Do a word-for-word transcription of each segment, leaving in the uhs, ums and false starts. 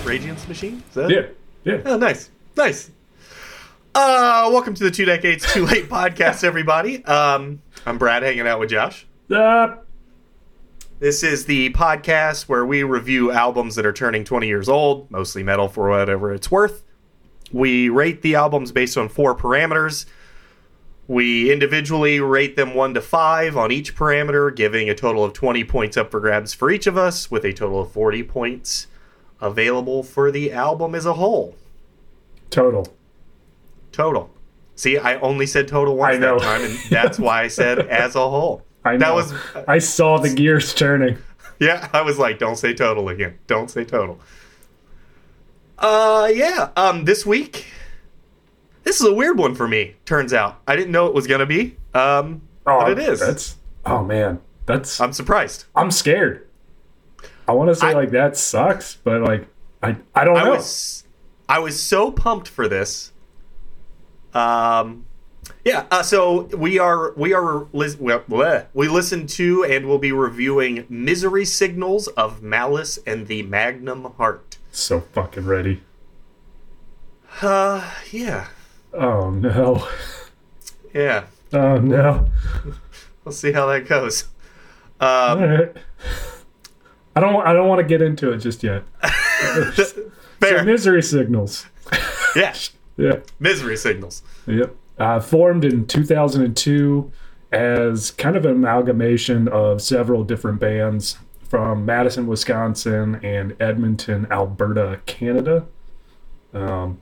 Rage Against the Machine? Is that Yeah, it? yeah. Oh, nice. Nice. Uh, welcome to the Two Decades Too Late podcast, everybody. Um, I'm Brad, hanging out with Josh. Uh, This is the podcast where we review albums that are turning twenty years old, mostly metal for whatever it's worth. We rate the albums based on four parameters. We individually rate them one to five on each parameter, giving a total of twenty points up for grabs for each of us, with a total of forty points available for the album as a whole. total. Total. See, I only said total once I know. that time, and that's why I said as a whole. I know. That was, I saw the gears turning. yeah, I was like, don't say total again. Don't say total. Uh, yeah, um, this week, this is a weird one for me, turns out. I didn't know it was going to be, um, Oh, but it is. That's. Oh man, that's. I'm surprised. I'm scared. I want to say I- like that sucks, but like I I don't I know. was, I was so pumped for this. Um, yeah. Uh, so we are we are lis- well, bleh. we listened to and will be reviewing "Misery Signals" of Malice and the Magnum Heart. So fucking ready. Uh, yeah, Oh no. yeah. Oh no. We'll see how that goes. Um, All right. I don't. I don't want to get into it just yet. fair. So misery signals. Yeah. Yeah. Misery Signals. Yep. Uh, formed in two thousand two as kind of an amalgamation of several different bands from Madison, Wisconsin, and Edmonton, Alberta, Canada. Um,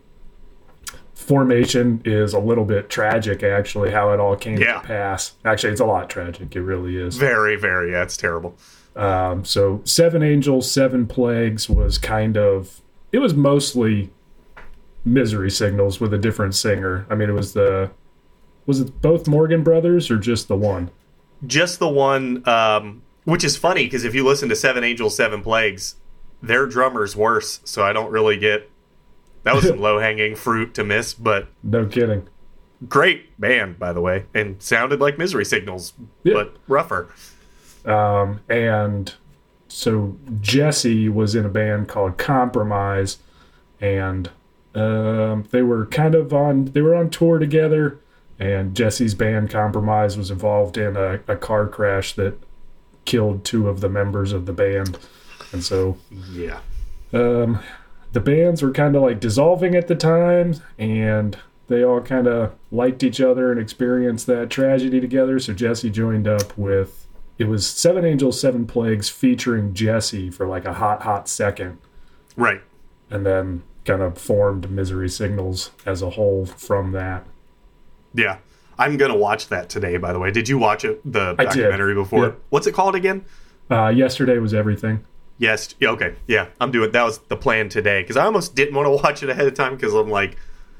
formation is a little bit tragic, actually, how it all came Yeah. to pass. Actually, it's a lot tragic. It really is. Very, very. Yeah, it's terrible. Um, so Seven Angels, Seven Plagues was kind of, it was mostly Misery Signals with a different singer. I mean, it was the, was it both Morgan brothers or just the one? Just the one, um, which is funny because if you listen to Seven Angels, Seven Plagues, their drummer's worse. So I don't really get. That was some low hanging fruit to miss, but No kidding. great band, by the way, and sounded like Misery Signals, Yeah. but rougher. Um, and so Jesse was in a band called Compromise, and um, they were kind of on, they were on tour together, and Jesse's band Compromise was involved in a, a car crash that killed two of the members of the band. And so Yeah. um, the bands were kind of like dissolving at the time, and they all kind of liked each other and experienced that tragedy together. So Jesse joined up with, it was Seven Angels, Seven Plagues featuring Jesse for like a hot, hot second, Right. and then kind of formed Misery Signals as a whole from that. Yeah. I'm going to watch that today, by the way. Did you watch it, the I did. documentary before? Yeah. What's it called again? Uh, yesterday was everything. Yes. Yeah, okay. Yeah. I'm doing that was the plan today because I almost didn't want to watch it ahead of time because I'm like,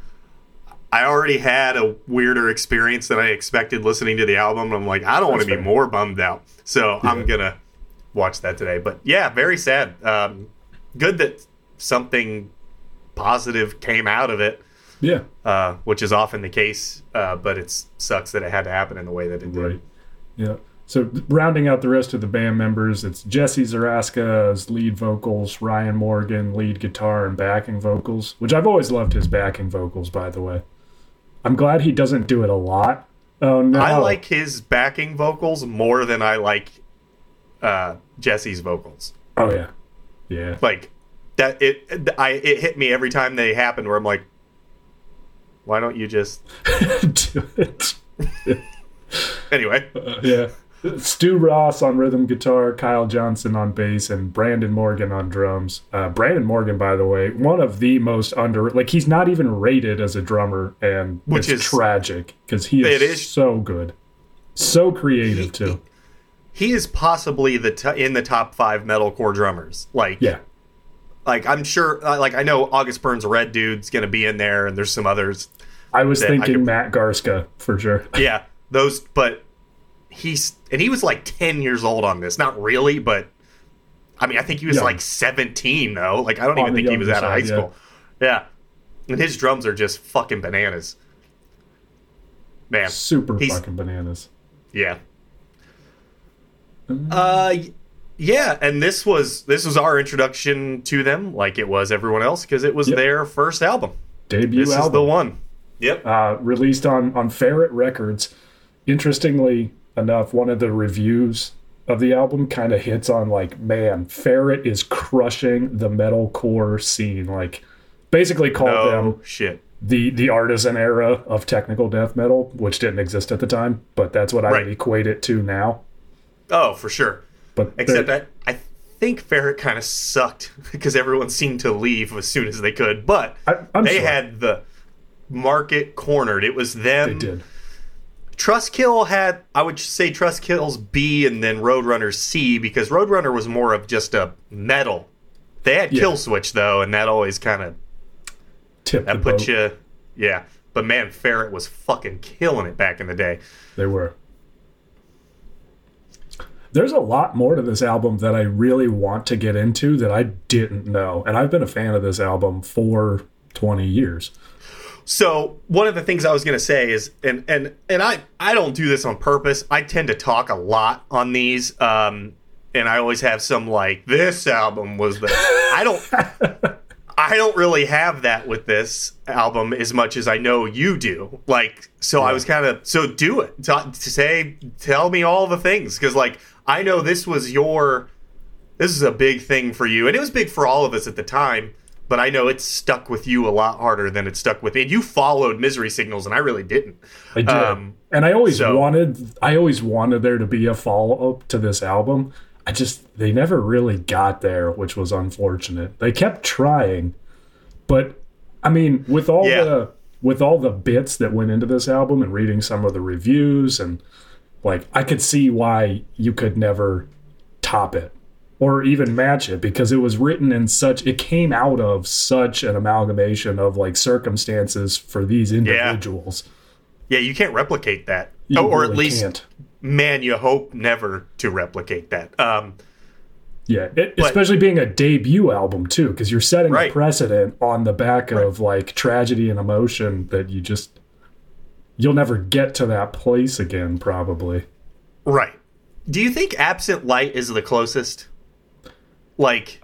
I already had a weirder experience than I expected listening to the album. And I'm like, I don't want to That's be fair. more bummed out. So Yeah. I'm going to watch that today. But yeah, very sad. Um, good that something positive came out of it, Yeah. uh, which is often the case. Uh, but it sucks that it had to happen in the way that it did. Right. Yeah. So rounding out the rest of the band members, it's Jesse Zaraska as lead vocals, Ryan Morgan lead guitar and backing vocals, which I've always loved his backing vocals, by the way. I'm glad he doesn't do it a lot. Oh no. I like his backing vocals more than I like uh, Jesse's vocals. Oh yeah. Yeah. Like that it I it hit me every time they happened where I'm like, why don't you just do it. anyway. Uh, yeah. Stu Ross on rhythm guitar, Kyle Johnson on bass, and Brandon Morgan on drums. Uh, Brandon Morgan, by the way, one of the most under, like he's not even rated as a drummer, and Which it's is- tragic because he is, It is- so good, so creative too. He is possibly the t- in the top five metalcore drummers. Like Yeah, like I'm sure uh, like I know August Burns Red Dude's going to be in there and there's some others. I was that I thinking could- Matt Garska for sure. Yeah, those but he's and he was like ten years old on this. Not really, but I mean, I think he was Young. like seventeen though. Like I don't On even the think he was younger out of high side, yeah. school. Yeah. And his drums are just fucking bananas. Man. Super He's- fucking bananas. Yeah. Uh, y- Yeah, and this was this was our introduction to them, like it was everyone else, because it was yep. their first album. Debut this album. This is the one. Yep. Uh, released on, on Ferret Records. Interestingly enough, one of the reviews of the album kind of hits on, like, man, Ferret is crushing the metalcore scene. Like, basically called no them shit. the the artisan era of technical death metal, which didn't exist at the time, but that's what I right. would equate it to now. Oh, for sure. But Except I, I think Ferret kind of sucked because everyone seemed to leave as soon as they could. But I, I'm they sure. had the market cornered. It was them. They did. Trustkill had, I would say, Trustkill's B and then Roadrunner's C, because Roadrunner was more of just a metal. They had Yeah. Killswitch though, and that always kind of Tip that the put boat. you, yeah. But man, Ferret was fucking killing it back in the day. They were. There's a lot more to this album that I really want to get into that I didn't know. And I've been a fan of this album for twenty years. So one of the things I was going to say is, and and and I I don't do this on purpose. I tend to talk a lot on these, um, and I always have some like this album was the. I don't. I don't really have that with this album as much as I know you do. Like, so Yeah. I was kind of so do it. To, to say, tell me all the things, because like I know this was your. This is a big thing for you, and it was big for all of us at the time. But I know it's stuck with you a lot harder than it stuck with. And you followed Misery Signals, and I really didn't. I did, Um, and I always so- wanted. I always wanted there to be a follow up to this album. I just they never really got there, which was unfortunate. They kept trying, but I mean, with all Yeah. the with all the bits that went into this album and reading some of the reviews, and like I could see why you could never top it or even match it, because it was written in such it came out of such an amalgamation of like circumstances for these individuals. yeah, you can't replicate that, You or really at least, can't. man, you hope never to replicate that. Um, Yeah, it, But- especially being a debut album too, because you're setting Right. a precedent on the back of like tragedy and emotion that you just you'll never get to that place again, probably. right. Do you think Absent Light is the closest? Like,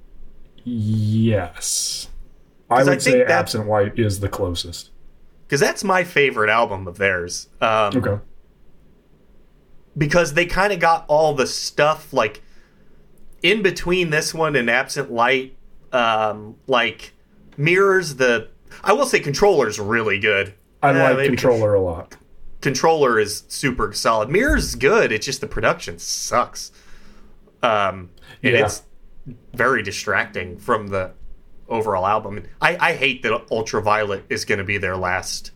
Yes, I 'Cause I would think say that- Absent Light is the closest. because that's my favorite album of theirs. Um, Okay. Because they kind of got all the stuff like in between this one and Absent Light, um, like mirrors the. I will say Controller's really good. I Eh, like maybe Controller a lot. Controller is super solid. Mirrors is good. It's just the production sucks. Um, and Yeah. it's very distracting from the overall album. I, I hate that Ultraviolet is going to be their last.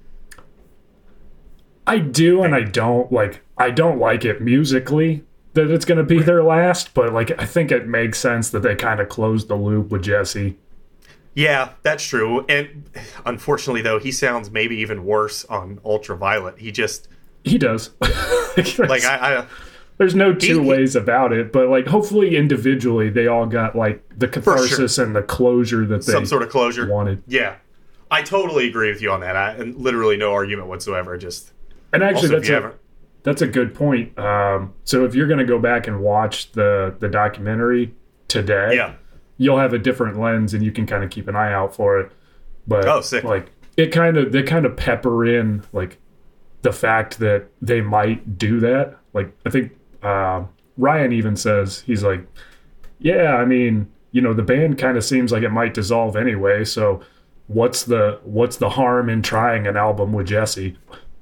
I do and I don't like. I don't like it musically that it's going to be their last, but like I think it makes sense that they kind of closed the loop with Jesse. Yeah, that's true. And unfortunately, though, he sounds maybe even worse on Ultraviolet. He just He does. like I. I There's no two He- ways about it, but like hopefully individually they all got like the catharsis and the closure that they some sort of closure. wanted. Yeah, I totally agree with you on that. I, and literally no argument whatsoever. Just And actually, also, if that's you a, haven't, that's a good point. Um, so if you're going to go back and watch the the documentary today, yeah, you'll have a different lens and you can kind of keep an eye out for it. But Oh, sick. like it kind of they kind of pepper in like the fact that they might do that. Like I think uh, Ryan even says he's like, yeah, I mean, you know, the band kind of seems like it might dissolve anyway. So what's the what's the harm in trying an album with Jesse?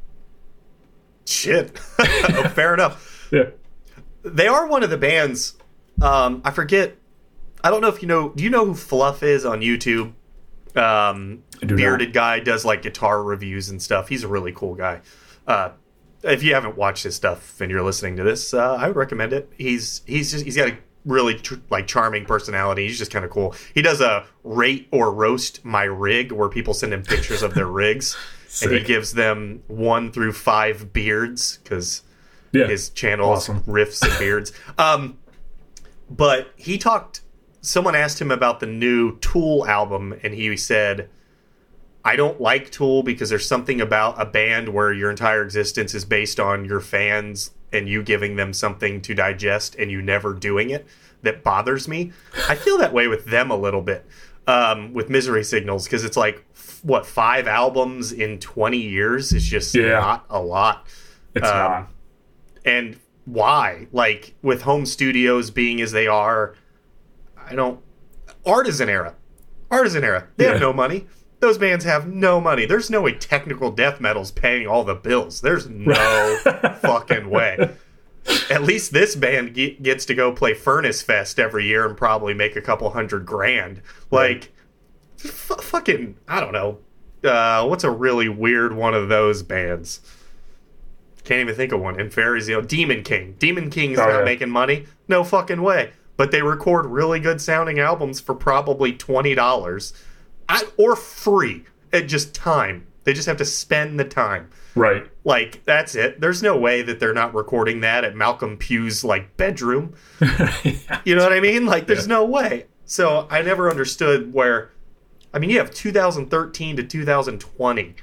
shit. Oh, fair enough. Yeah. They are one of the bands. Um, I forget. I don't know if you know. Do you know who Fluff is on YouTube? Um, I do bearded not. guy, does like guitar reviews and stuff. He's a really cool guy. Uh, if you haven't watched his stuff and you're listening to this, uh, I would recommend it. He's he's just he's got a really tr- like charming personality. He's just kind of cool. He does a rate or roast my rig, where people send him pictures of their rigs, and he Sick. gives them one through five beards because Yeah. his channel is Awesome. riffs and beards. Um, but he talked. Someone asked him about the new Tool album, and he said, I don't like Tool because there's something about a band where your entire existence is based on your fans and you giving them something to digest and you never doing it that bothers me. I feel that way with them a little bit, um, with Misery Signals, because it's like, what, five albums in twenty years is just Yeah. not a lot. It's Um, not. And why? Like, with home studios being as they are, I don't... Artisan era. Artisan era. They Yeah. have no money. Those bands have no money. There's no way technical death metal's paying all the bills. There's no fucking way. At least this band ge- gets to go play Furnace Fest every year and probably make a couple hundred grand. Like, f- fucking, I don't know. Uh, what's a really weird one of those bands? Can't even think of one. Inferior's, you know, Demon King. Demon King's Oh, not yeah. making money. No fucking way. But they record really good sounding albums for probably twenty dollars. I, or free at just time. They just have to spend the time. Right. Like, that's it. There's no way that they're not recording that at Malcolm Pugh's, like, bedroom. You know what I mean? Like, there's Yeah. no way. So I never understood where... I mean, you have two thousand thirteen to two thousand twenty.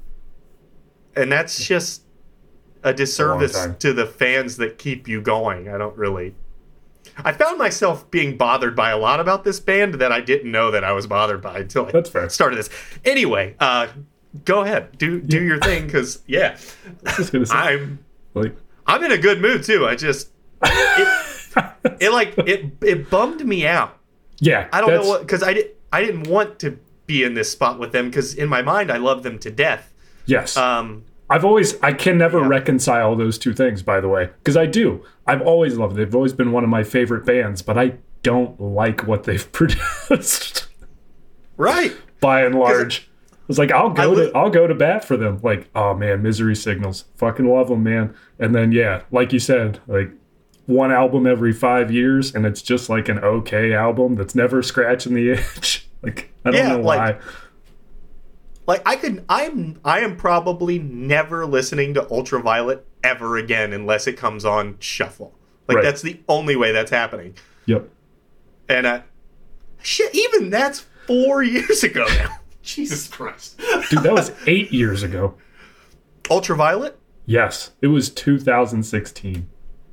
And that's just a disservice time. to the fans that keep you going. I don't really... I found myself being bothered by a lot about this band that I didn't know that I was bothered by until I That's fair. started this. Anyway, uh, go ahead, do do your thing, because yeah, I was just gonna say, I'm like, I'm in a good mood too. I just it, it like it it bummed me out. yeah. I don't that's- know what, because I did I didn't want to be in this spot with them, because in my mind I love them to death. Yes. Um, I've always, I can never Yeah. reconcile those two things, by the way, because I do. I've always loved it. They've always been one of my favorite bands, but I don't like what they've produced right. by and large. It's like I'll go I li- to I'll go to bat for them. Like, oh man, Misery Signals, fucking love them, man. And then yeah, like you said, like one album every five years, and it's just like an okay album that's never scratching the itch. Like I don't Yeah, know why. like- Like I could, I'm, I am probably never listening to Ultraviolet ever again unless it comes on shuffle. Like Right. that's the only way that's happening. Yep. And uh, shit, even that's four years ago now. Jesus Christ, Dude, that was eight years ago. Ultraviolet. Yes, it was two thousand sixteen.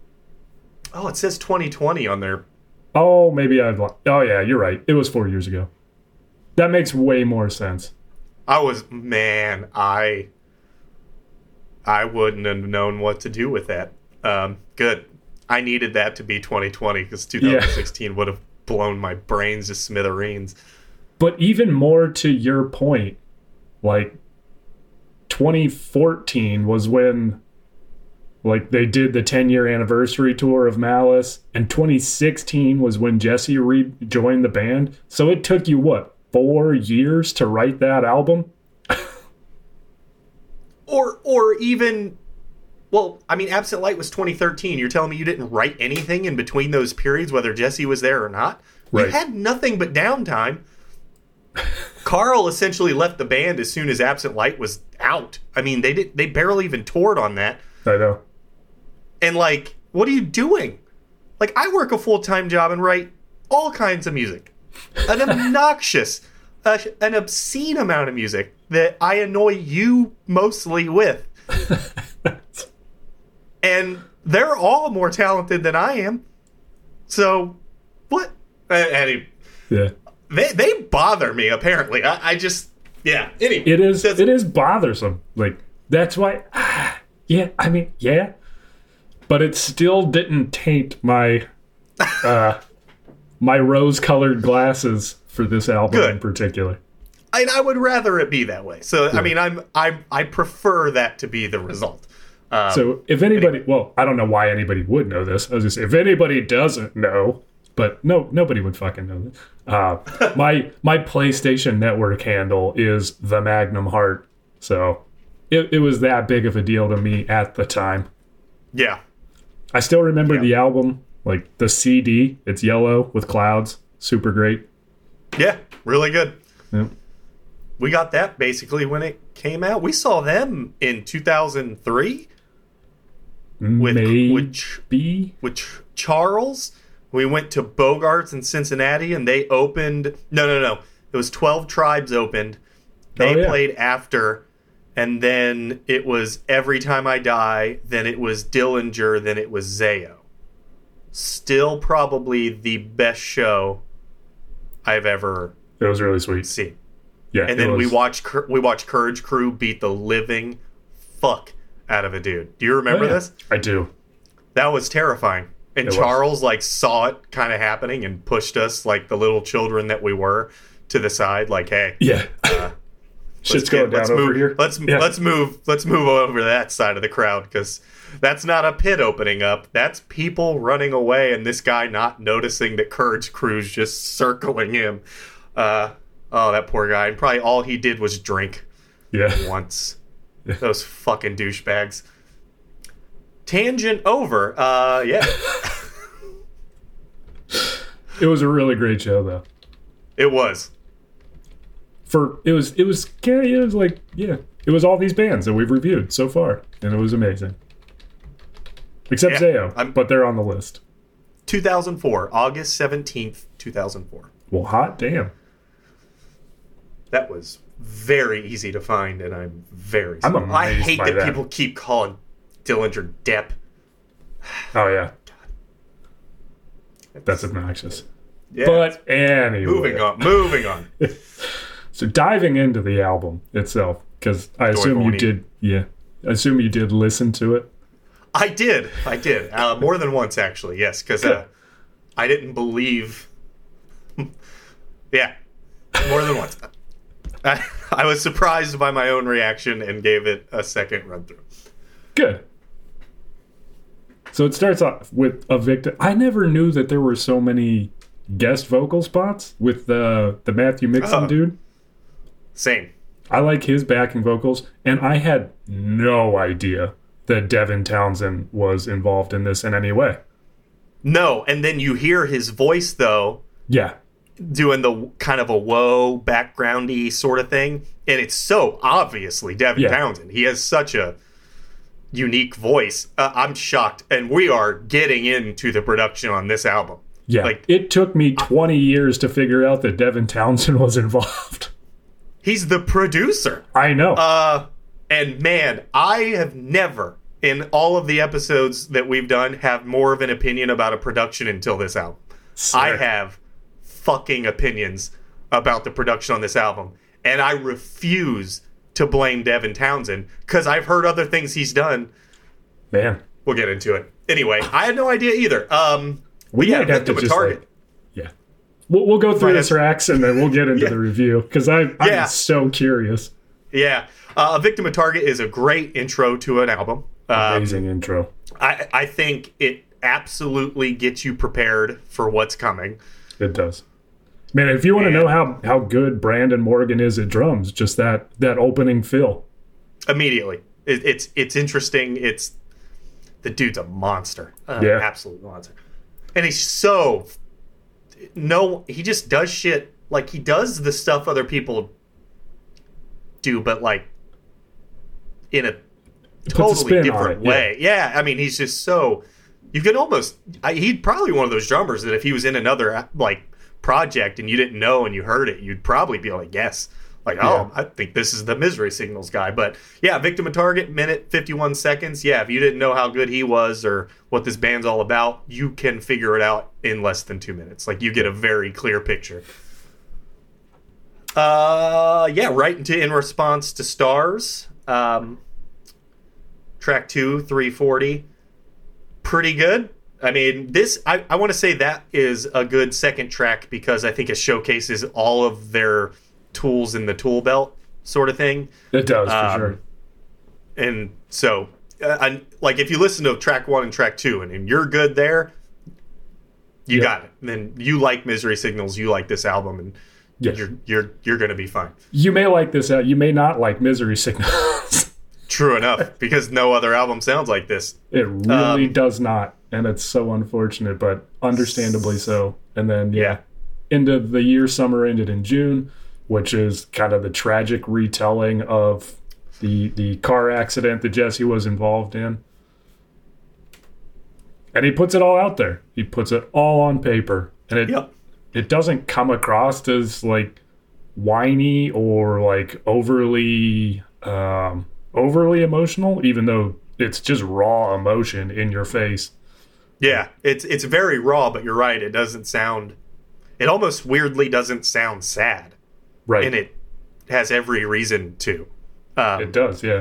Oh, it says twenty twenty on there. Oh, maybe I'd. li- Oh, yeah, you're right. It was four years ago. That makes way more sense. I was man, I, I wouldn't have known what to do with that. Um, good. I needed that to be twenty twenty because twenty sixteen would have blown my brains to smithereens. But even more to your point, like twenty fourteen was when like they did the ten year anniversary tour of Malice, and twenty sixteen was when Jesse rejoined the band. So it took you what, four years to write that album? Or or even, well, I mean, Absent Light was twenty thirteen. You're telling me you didn't write anything in between those periods, whether Jesse was there or not? We Right. had nothing but downtime. Carl essentially left the band as soon as Absent Light was out. I mean, they did they barely even toured on that. I know. And like, what are you doing? Like, I work a full-time job and write all kinds of music. An obnoxious, uh, an obscene amount of music that I annoy you mostly with. And they're all more talented than I am. So, what? Uh, any, Yeah. they, they bother me, apparently. I, I just, yeah. Anyway, It is that's- it is bothersome. Like that's why yeah, I mean, yeah. But it still didn't taint my uh my rose-colored glasses for this album Good. in particular. And I would rather it be that way. So, I mean, I'm, I, I prefer that to be the result. Um, So if anybody, well, I don't know why anybody would know this. I was just say, if anybody doesn't know, but no, nobody would fucking know this. Uh, my my PlayStation Network handle is the Magnum Heart. So it, it was that big of a deal to me at the time. yeah. I still remember Yeah. the album, like the C D. It's yellow with clouds. Super great. Yeah, really good. Yep. We got that basically when it came out. We saw them in two thousand three with Maybe. with, Ch- with Ch- Charles. We went to Bogarts in Cincinnati, and they opened. No, no, no. It was twelve Tribes opened. They Oh, yeah. played after, and then it was Every Time I Die, then it was Dillinger, then it was Zayo. Still probably the best show I've ever It was really sweet. seen. Yeah, And it then we was- watched Cour- we watched Courage Crew beat the living fuck out of a dude. Do you remember Oh, yeah. this? I do. That was terrifying. And It was. Charles like saw it kind of happening and pushed us like the little children that we were to the side, like, hey, Yeah. uh, Shit's let's going get- down let's over move, here. Let's Yeah. let's move let's move over to that side of the crowd, because that's not a pit opening up. That's people running away and this guy not noticing that Courage Crew's just circling him. Uh, oh, that poor guy. And probably all he did was drink Yeah. once. Those fucking douchebags. Tangent over. Uh, yeah, It was a really great show, though. it was. For it was it was scary. It was like yeah, it was all these bands that we've reviewed so far, and it was amazing. Except Yeah, Zayo, I'm- but they're on the list. two thousand four, August seventeenth, two thousand four. Well, hot damn. That was very easy to find, and I'm very. I'm sorry. I amazed hate by that, that. people keep calling Dillinger Depp. Oh yeah, that's obnoxious. Yeah. But anyway, moving on. Moving on. So diving into the album itself, because I assume you Dorvoni. did. Yeah, I assume you did listen to it. I did. I did. Uh, more than once, actually. Yes, because uh, I didn't believe. Yeah, more than once. I, I was surprised by my own reaction and gave it a second run through. Good. So it starts off with a victim. I never knew that there were so many guest vocal spots with the the Matthew Mixon Oh. dude. Same. I like his backing vocals, and I had no idea that Devin Townsend was involved in this in any way. No, and then you hear his voice though, Yeah, doing the kind of a whoa backgroundy sort of thing, and it's so obviously Devin Yeah. Townsend. He has such a unique voice. Uh, I'm shocked, and we are getting into the production on this album. yeah. Like- it took me twenty years to figure out that Devin Townsend was involved. He's the producer. I know. Uh, and man, I have never, in all of the episodes that we've done, have more of an opinion about a production until this album. I Sick. have fucking opinions about the production on this album, and I refuse to blame Devin Townsend because I've heard other things he's done. Man, We'll get into it. Anyway, I had no idea either. Um, we yeah, might have to Victim of just Target. like, yeah. We'll, we'll go through Might the have- tracks and then we'll get into Yeah. the review because I'm, I'm Yeah. so curious. Yeah, uh, A Victim of Target is a great intro to an album. Um, Amazing intro. I, I think it absolutely gets you prepared for what's coming. It does. Man, if you want to And- know how, how good Brandon Morgan is at drums, just that that opening fill. Immediately, it, it's it's interesting. It's the dude's a monster, uh, Yeah. absolute monster, and he's so no. He just does shit like he does the stuff other people do, but like in a Puts a totally spin on different it, yeah. way. Yeah. I mean, he's just so you can almost. I, he'd probably one of those drummers that if he was in another like project and you didn't know and you heard it, you'd probably be like, yes. Like, oh, Yeah. I think this is the Misery Signals guy. But yeah, Victim of Target, minute fifty-one seconds. Yeah, if you didn't know how good he was or what this band's all about, you can figure it out in less than two minutes. Like, you get a very clear picture. Uh, yeah, right into In Response to Stars. Um, track two, three forty. Pretty good. I mean, this, I, I want to say that is a good second track because I think it showcases all of their tools in the tool belt sort of thing. It does, for Um, sure. And so, uh, I, like, if you listen to track one and track two and, and you're good there, you Yeah. got it. And then you like Misery Signals, you like this album, and Yes. you're you're you're going to be fine. You may like this out. You may not like Misery Signals. True enough, because no other album sounds like this. It really Um, does not. And it's so unfortunate, but understandably so. And then, yeah, Yeah. end of the year, summer ended in June, which is kind of the tragic retelling of the the car accident that Jesse was involved in. And he puts it all out there. He puts it all on paper. And it Yep. it doesn't come across as like whiny or like overly um, overly emotional, even though it's just raw emotion in your face. Yeah, it's it's very raw, but you're right. It doesn't sound. It almost weirdly doesn't sound sad, Right. and it has every reason to. Um, It does, yeah.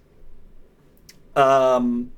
Um,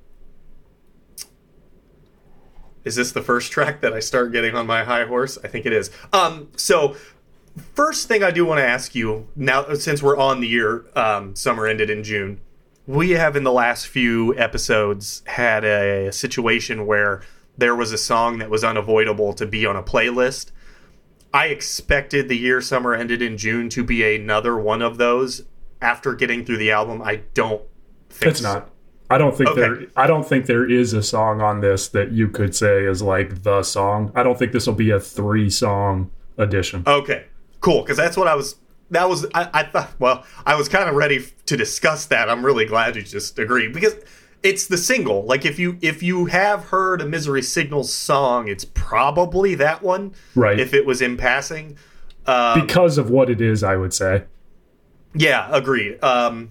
is this the first track that I start getting on my high horse? I think it is. Um, so first thing I do want to ask you now, since we're on the year, um, summer ended in June. We have in the last few episodes had a situation where there was a song that was unavoidable to be on a playlist. I expected the year summer ended in June to be another one of those. After getting through the album, I don't think It's not. I don't think Okay. there I don't think there is a song on this that you could say is like the song. I don't think this will be a three song edition. Okay, cool. Because that's what I was. That was. I, I thought. Well, I was kind of ready f- to discuss that. I'm really glad you just agreed because it's the single. Like if you if you have heard a Misery Signals song, it's probably that one. Right. If it was in passing. Um, Because of what it is, I would say. yeah, agreed. Um,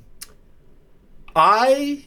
I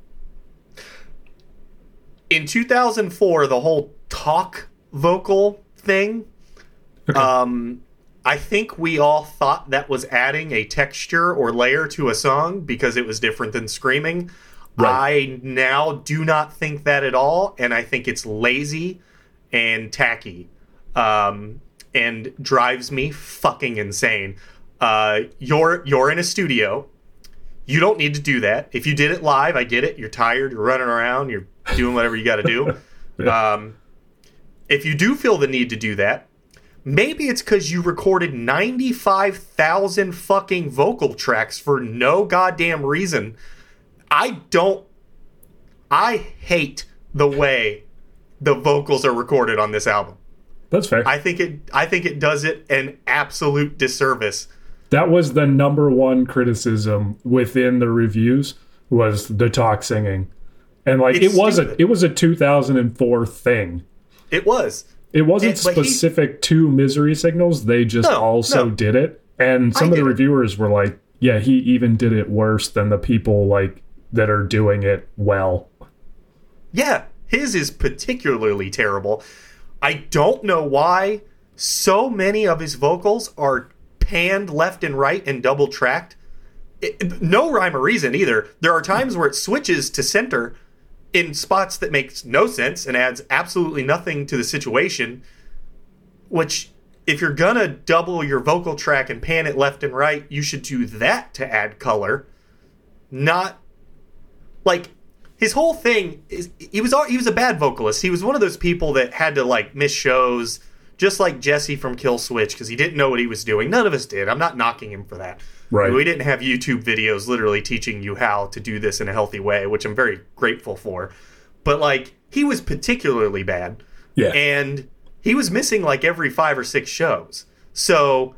in two thousand four the whole talk vocal thing. Okay. Um, I think we all thought that was adding a texture or layer to a song because it was different than screaming. Right. I now do not think that at all, and I think it's lazy and tacky, um, and drives me fucking insane. Uh, you're you're in a studio. You don't need to do that. If you did it live, I get it. You're tired. You're running around. You're doing whatever you got to do. Yeah. Um, if you do feel the need to do that, maybe it's because you recorded ninety-five thousand fucking vocal tracks for no goddamn reason. I don't... I hate the way the vocals are recorded on this album. That's fair. I think it I think it does it an absolute disservice. That was the number one criticism within the reviews was the talk singing. And like It's it was stupid. a it was a two thousand four thing. It was. It wasn't It- but he- specific to Misery Signals. They just No, also no. did it. And some I of the get it. reviewers were like, yeah, he even did it worse than the people like that are doing it well. Yeah, his is particularly terrible. I don't know why so many of his vocals are panned left and right and double tracked. It, no rhyme or reason either. There are times where it switches to center in spots that makes no sense and adds absolutely nothing to the situation, which if you're gonna double your vocal track and pan it left and right, you should do that to add color, not like his whole thing is he was he was a bad vocalist. He was one of those people that had to like miss shows, just like Jesse from Kill Switch, because he didn't know what he was doing. None of us did. I'm not knocking him for that. Right. We didn't have YouTube videos literally teaching you how to do this in a healthy way, which I'm very grateful for. But like he was particularly bad. Yeah. And he was missing like every five or six shows. So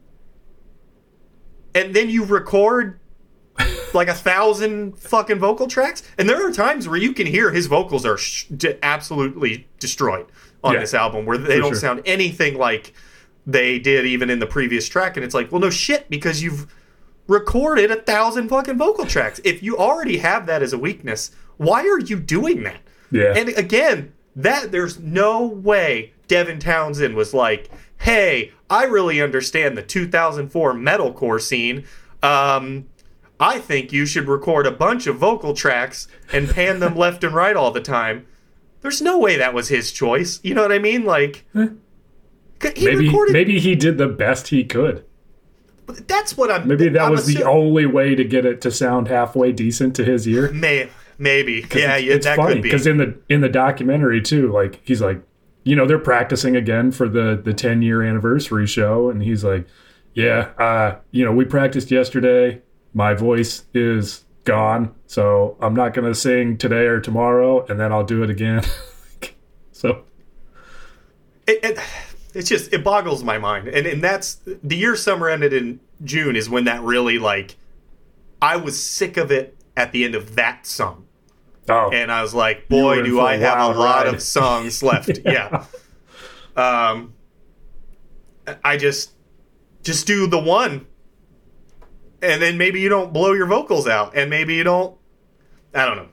and then you record like a thousand fucking vocal tracks, and there are times where you can hear his vocals are sh- d- absolutely destroyed on Yeah, this album, where they for don't sure. sound anything like they did even in the previous track. And it's like, well, no shit, because you've recorded a thousand fucking vocal tracks. If you already have that as a weakness, why are you doing that? Yeah. And again, that there's no way Devin Townsend was like, hey, I really understand the two thousand four metalcore scene. Um, I think you should record a bunch of vocal tracks and pan them left and right all the time. There's no way that was his choice. You know what I mean? Like, Eh. he maybe recorded. maybe he did the best he could. That's what I'm. Maybe that I'm was the assu- only way to get it to sound halfway decent to his ear. May, maybe. 'Cause Yeah, it's, yeah, it's that funny could be. because in the in the documentary too, like he's like, you know, they're practicing again for the the ten year anniversary show, and he's like, yeah, uh, you know, we practiced yesterday. My voice is gone, so I'm not gonna sing today or tomorrow, and then I'll do it again. So it, it, it's just it boggles my mind, and and that's the year summer ended in June is when that really like I was sick of it at the end of that song, oh, and I was like, You boy, were in do for I a have a wild lot ride. of songs left. yeah. Um, I just just do the one. And then maybe you don't blow your vocals out. And maybe you don't... I don't know.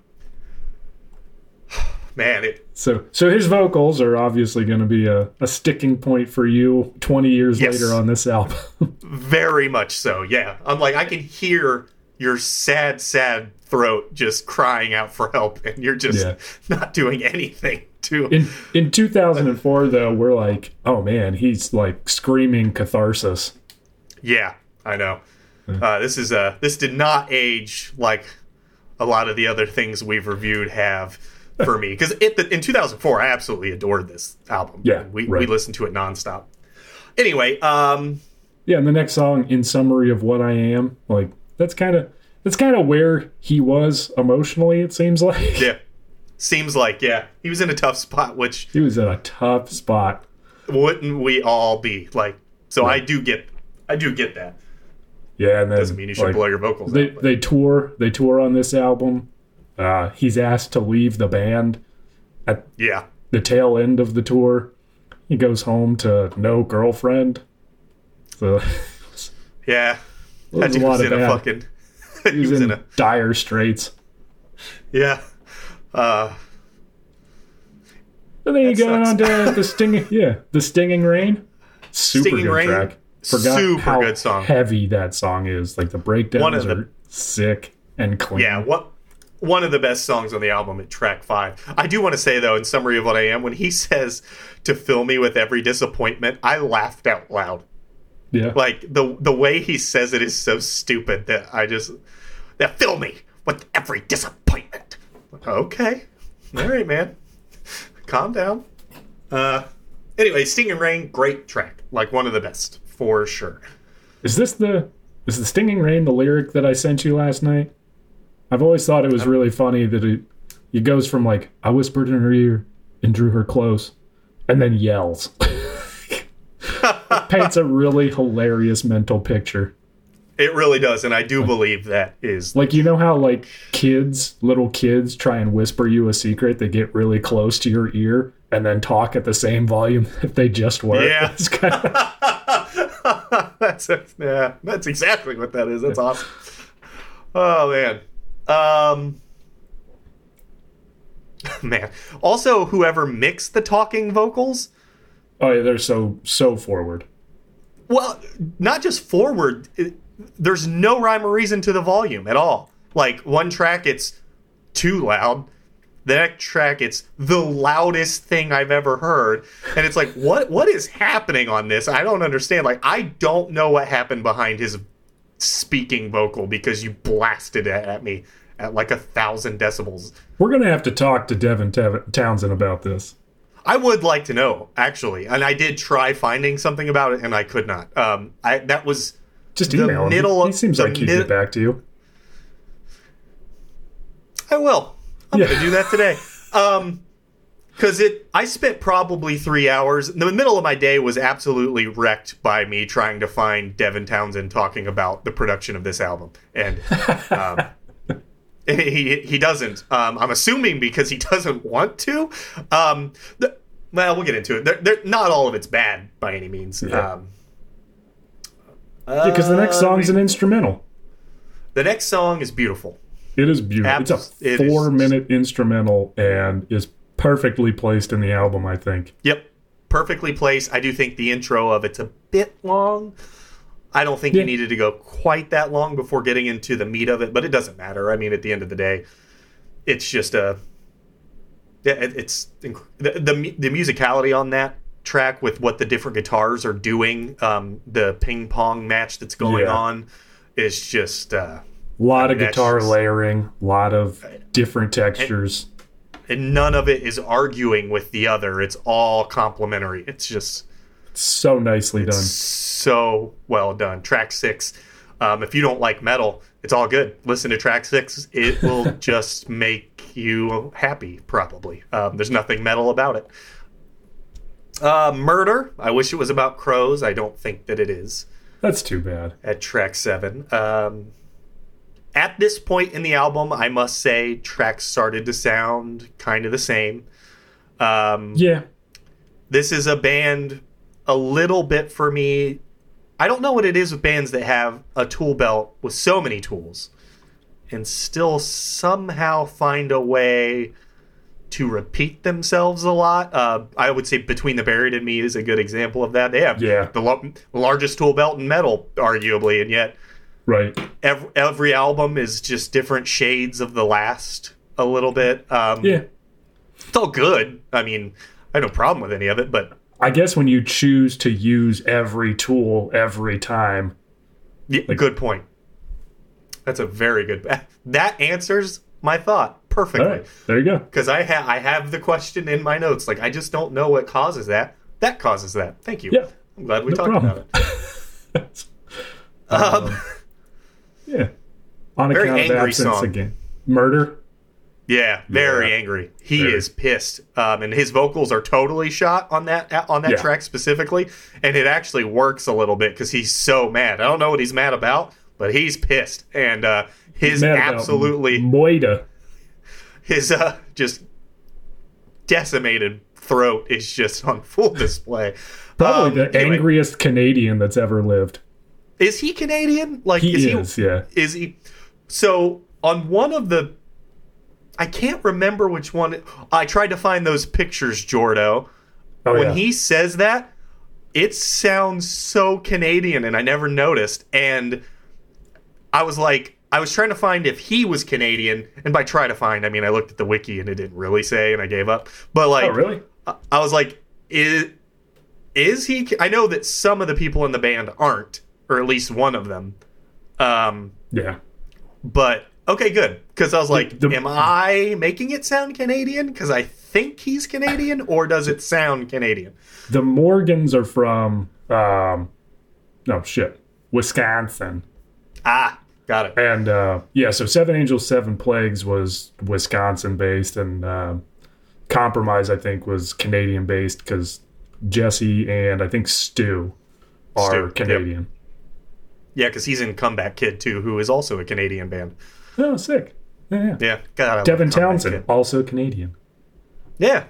Man, it... So so his vocals are obviously going to be a, a sticking point for you twenty years Yes. later on this album. Very much so, yeah. I'm like, I can hear your sad, sad throat just crying out for help, and you're just Yeah. not doing anything to... In in two thousand four, though, we're like, oh man, he's like screaming catharsis. Yeah, I know. Uh, this is uh, this did not age like a lot of the other things we've reviewed have for me. Because in two thousand four, I absolutely adored this album. Yeah, we right. we listened to it nonstop. Anyway, um, Yeah, and the next song, In Summary of What I Am, like that's kind of that's kind of where he was emotionally. It seems like yeah, seems like yeah, he was in a tough spot, which he was in a tough spot. wouldn't we all be like? So Right. I do get, I do get that. Yeah, and then Doesn't mean you should like, blow your vocals They out. but- they tour they tour on this album. Uh, he's asked to leave the band at Yeah, the tail end of the tour. He goes home to no girlfriend. So yeah. That That was a dude lot was of in a bad. fucking. he was in dire straits. Yeah. Uh, And then you That go sucks. on to the stinging, yeah, the stinging rain. Super Stinging good Rain, track. Forgot super how good song. heavy that song is. Like the breakdowns One of the- are sick and clean. Yeah, what one of the best songs on the album at track five. I do want to say though, in summary of what I am, when he says to fill me with every disappointment, I laughed out loud. yeah. Like the the way he says it is so stupid that I just that fill me with every disappointment. Okay, all right, man, calm down. Uh, anyway, Stinging Rain, great track, like one of the best for sure. Is this the is the stinging rain the lyric that I sent you last night? I've always thought it was really funny that it it goes from like I whispered in her ear and drew her close, and then yells. It paints a really hilarious mental picture. It really does, and I do believe that is Like, you know how like kids, little kids try and whisper you a secret, they get really close to your ear and then talk at the same volume that they just were. Yeah. It's kind of, that's a, yeah, that's exactly what that is. That's awesome. Oh man, um, man. Also, whoever mixed the talking vocals, oh yeah, they're so so forward. well, not just forward. It, there's no rhyme or reason to the volume at all. Like one track, it's too loud. The next track, it's the loudest thing I've ever heard, and it's like, what what is happening on this? I don't understand. Like, I don't know what happened behind his speaking vocal because you blasted it at me at like a thousand decibels. We're gonna have to talk to Devin Tev- Townsend about this. I would like to know, actually, and I did try finding something about it, and I could not. Um, I that was Just the email him. middle. He seems the like he'd mid- get back to you. I will. I'm Yeah. gonna do that today. Um, because it, I spent probably three hours. The middle of my day was absolutely wrecked by me trying to find Devin Townsend talking about the production of this album, and um, he he doesn't. Um, I'm assuming because he doesn't want to. Um, the, well, we'll get into it. They're, they're, not all of it's bad by any means. Yeah. Um, Because the next uh, song's an instrumental. the next song is beautiful. It is beautiful. Abs- it's a it is- four-minute instrumental and is perfectly placed in the album, I think. Yep. Perfectly placed. I do think the intro of it's a bit long. I don't think Yeah. you needed to go quite that long before getting into the meat of it, but it doesn't matter. I mean, at the end of the day, it's just a... Yeah, it, it's... inc- The, the, the musicality on that track with what the different guitars are doing, um, the ping-pong match that's going Yeah. on, is just... Uh, A lot of That's guitar just- layering, a lot of different textures. and none of it is arguing with the other. It's all complementary. It's just... So nicely done. so well done. Track six. Um, if you don't like metal, it's all good. Listen to track six. It will just make you happy, probably. Um, there's nothing metal about it. Uh, Murder. I wish it was about crows. I don't think that it is. That's too bad. At track seven. Um, at this point in the album, I must say, tracks started to sound kind of the same. Um, Yeah. This is a band a little bit for me. I don't know what it is with bands that have a tool belt with so many tools and still somehow find a way to repeat themselves a lot. Uh, I would say Between the Buried and Me is a good example of that. They have yeah. the lo- largest tool belt in metal, arguably, and yet right. every, every album is just different shades of the last a little bit. Um, yeah. It's all good. I mean, I have no problem with any of it, but... I guess when you choose to use every tool every time... Yeah, like, good point. That's a very good... That answers my thought perfectly. All right, there you go. Because I, ha- I have the question in my notes. Like, I just don't know what causes that. That causes that. Thank you. Yeah. I'm glad we no talked problem. about it. um, um, yeah. On very account of angry absence song. again. Murder? Yeah, very Yeah. angry. He Very. is pissed, um, and his vocals are totally shot on that on that Yeah. track specifically, and it actually works a little bit because he's so mad. I don't know what he's mad about, but he's pissed, and uh, his Mad about absolutely Moida. his uh, just decimated throat is just on full display. Probably Um, the anyway, angriest Canadian that's ever lived. is he Canadian? Like He is, is, he? yeah. Is he? So on one of the, I can't remember which one. I tried to find those pictures, Jordo. Oh, when yeah. he says that, it sounds so Canadian, and I never noticed. And I was like, I was trying to find if he was Canadian, and by try to find, I mean I looked at the wiki and it didn't really say, and I gave up. But like, Oh, really? I, I was like, is is he? I know that some of the people in the band aren't, or at least one of them. Um, Yeah. but okay, good, because I was like, The- am I making it sound Canadian? Because I think he's Canadian, or does it sound Canadian? The Morgans are from, um, no, shit, Wisconsin. Ah, got it. And, uh, yeah, so Seven Angels, Seven Plagues was Wisconsin-based, and uh, Compromise, I think, was Canadian-based, because Jesse and I think Stu are Stu, yep. Canadian. Yeah, because he's in Comeback Kid too, who is also a Canadian band. Oh, sick. Yeah, yeah. Yeah, God, I love Devin Comeback Townsend, Kid. also Canadian. Yeah.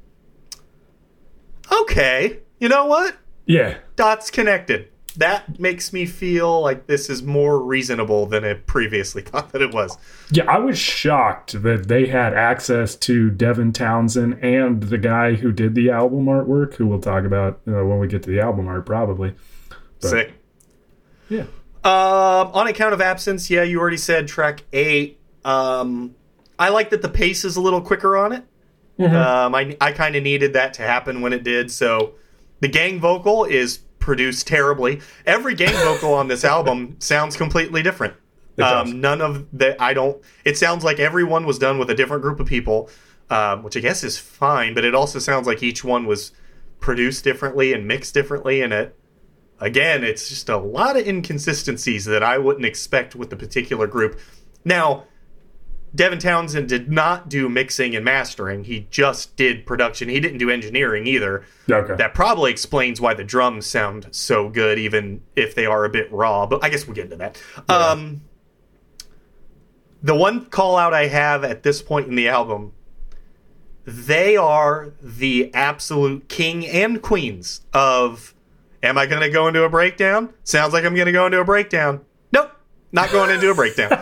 Okay, you know what? Yeah. Dots connected. That makes me feel like this is more reasonable than I previously thought that it was. Yeah, I was shocked that they had access to Devin Townsend and the guy who did the album artwork, who we'll talk about uh, when we get to the album art, probably. But, Sick. Yeah. Um, on account of absence, yeah, you already said track eight. Um, I like that the pace is a little quicker on it. Mm-hmm. Um, I, I kind of needed that to happen when it did. So the gang vocal is produced terribly. Every gang vocal on this album sounds completely different. It does. Um, none of the, I don't, it sounds like everyone was done with a different group of people, um, which I guess is fine, but it also sounds like each one was produced differently and mixed differently. And it, again, it's just a lot of inconsistencies that I wouldn't expect with the particular group. Now, Devin Townsend did not do mixing and mastering. He just did production. He didn't do engineering either. Okay. That probably explains why the drums sound so good, even if they are a bit raw. But I guess we'll get into that. Yeah. Um, the one call out I have at this point in the album, they are the absolute king and queens of, am I going to go into a breakdown? Sounds like I'm going to go into a breakdown. Nope, not going into a breakdown.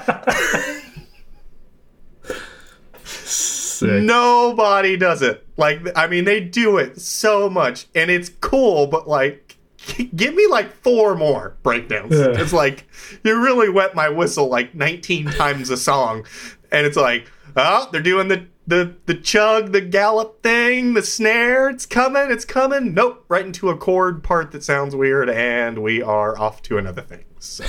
Sick. Nobody does it. Like, I mean, they do it so much, and it's cool, but, like, give me, like, four more breakdowns. Yeah. It's like, you really wet my whistle, like, nineteen times a song, and it's like, oh, they're doing the, the, the chug, the gallop thing, the snare, it's coming, it's coming. Nope, right into a chord part that sounds weird, and we are off to another thing. So...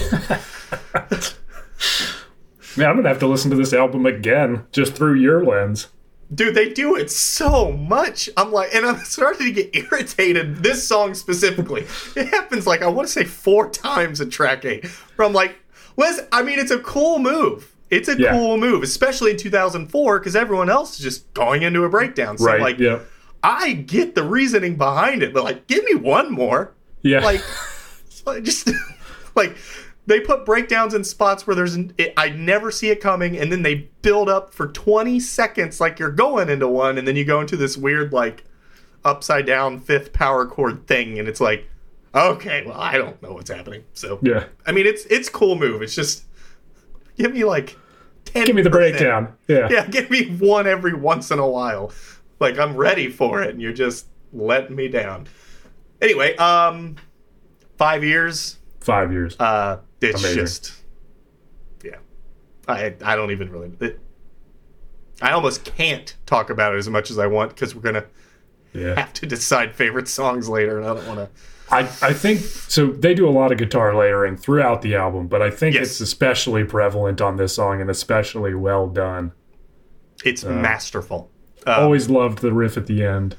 Man, I'm going to have to listen to this album again, just through your lens. Dude, they do it so much. I'm like, and I'm starting to get irritated. This song specifically, it happens like I want to say four times in track eight. Where I'm like, Liz, I mean, it's a cool move. It's a Yeah. cool move, especially in two thousand four, because everyone else is just going into a breakdown. So Right, like, yeah. I get the reasoning behind it, but like, give me one more. Yeah. Like, so just like. They put breakdowns in spots where there's an, it, I never see it coming, and then they build up for twenty seconds like you're going into one, and then you go into this weird like upside down fifth power chord thing, and it's like, Okay, well, I don't know what's happening. So Yeah. I mean, it's it's a cool move. It's just give me like ten. Give me the breakdown. Yeah. Yeah, give me one every once in a while. Like I'm ready for it, and you're just letting me down. Anyway, um, five years. Five years. Uh, it's Amazing. just, yeah. I I don't even really. It, I almost can't talk about it as much as I want because we're gonna Yeah. have to decide favorite songs later, and I don't want to. I, I think so. They do a lot of guitar layering throughout the album, but I think Yes. it's especially prevalent on this song and especially well done. It's Uh, masterful. Um, Always loved the riff at the end.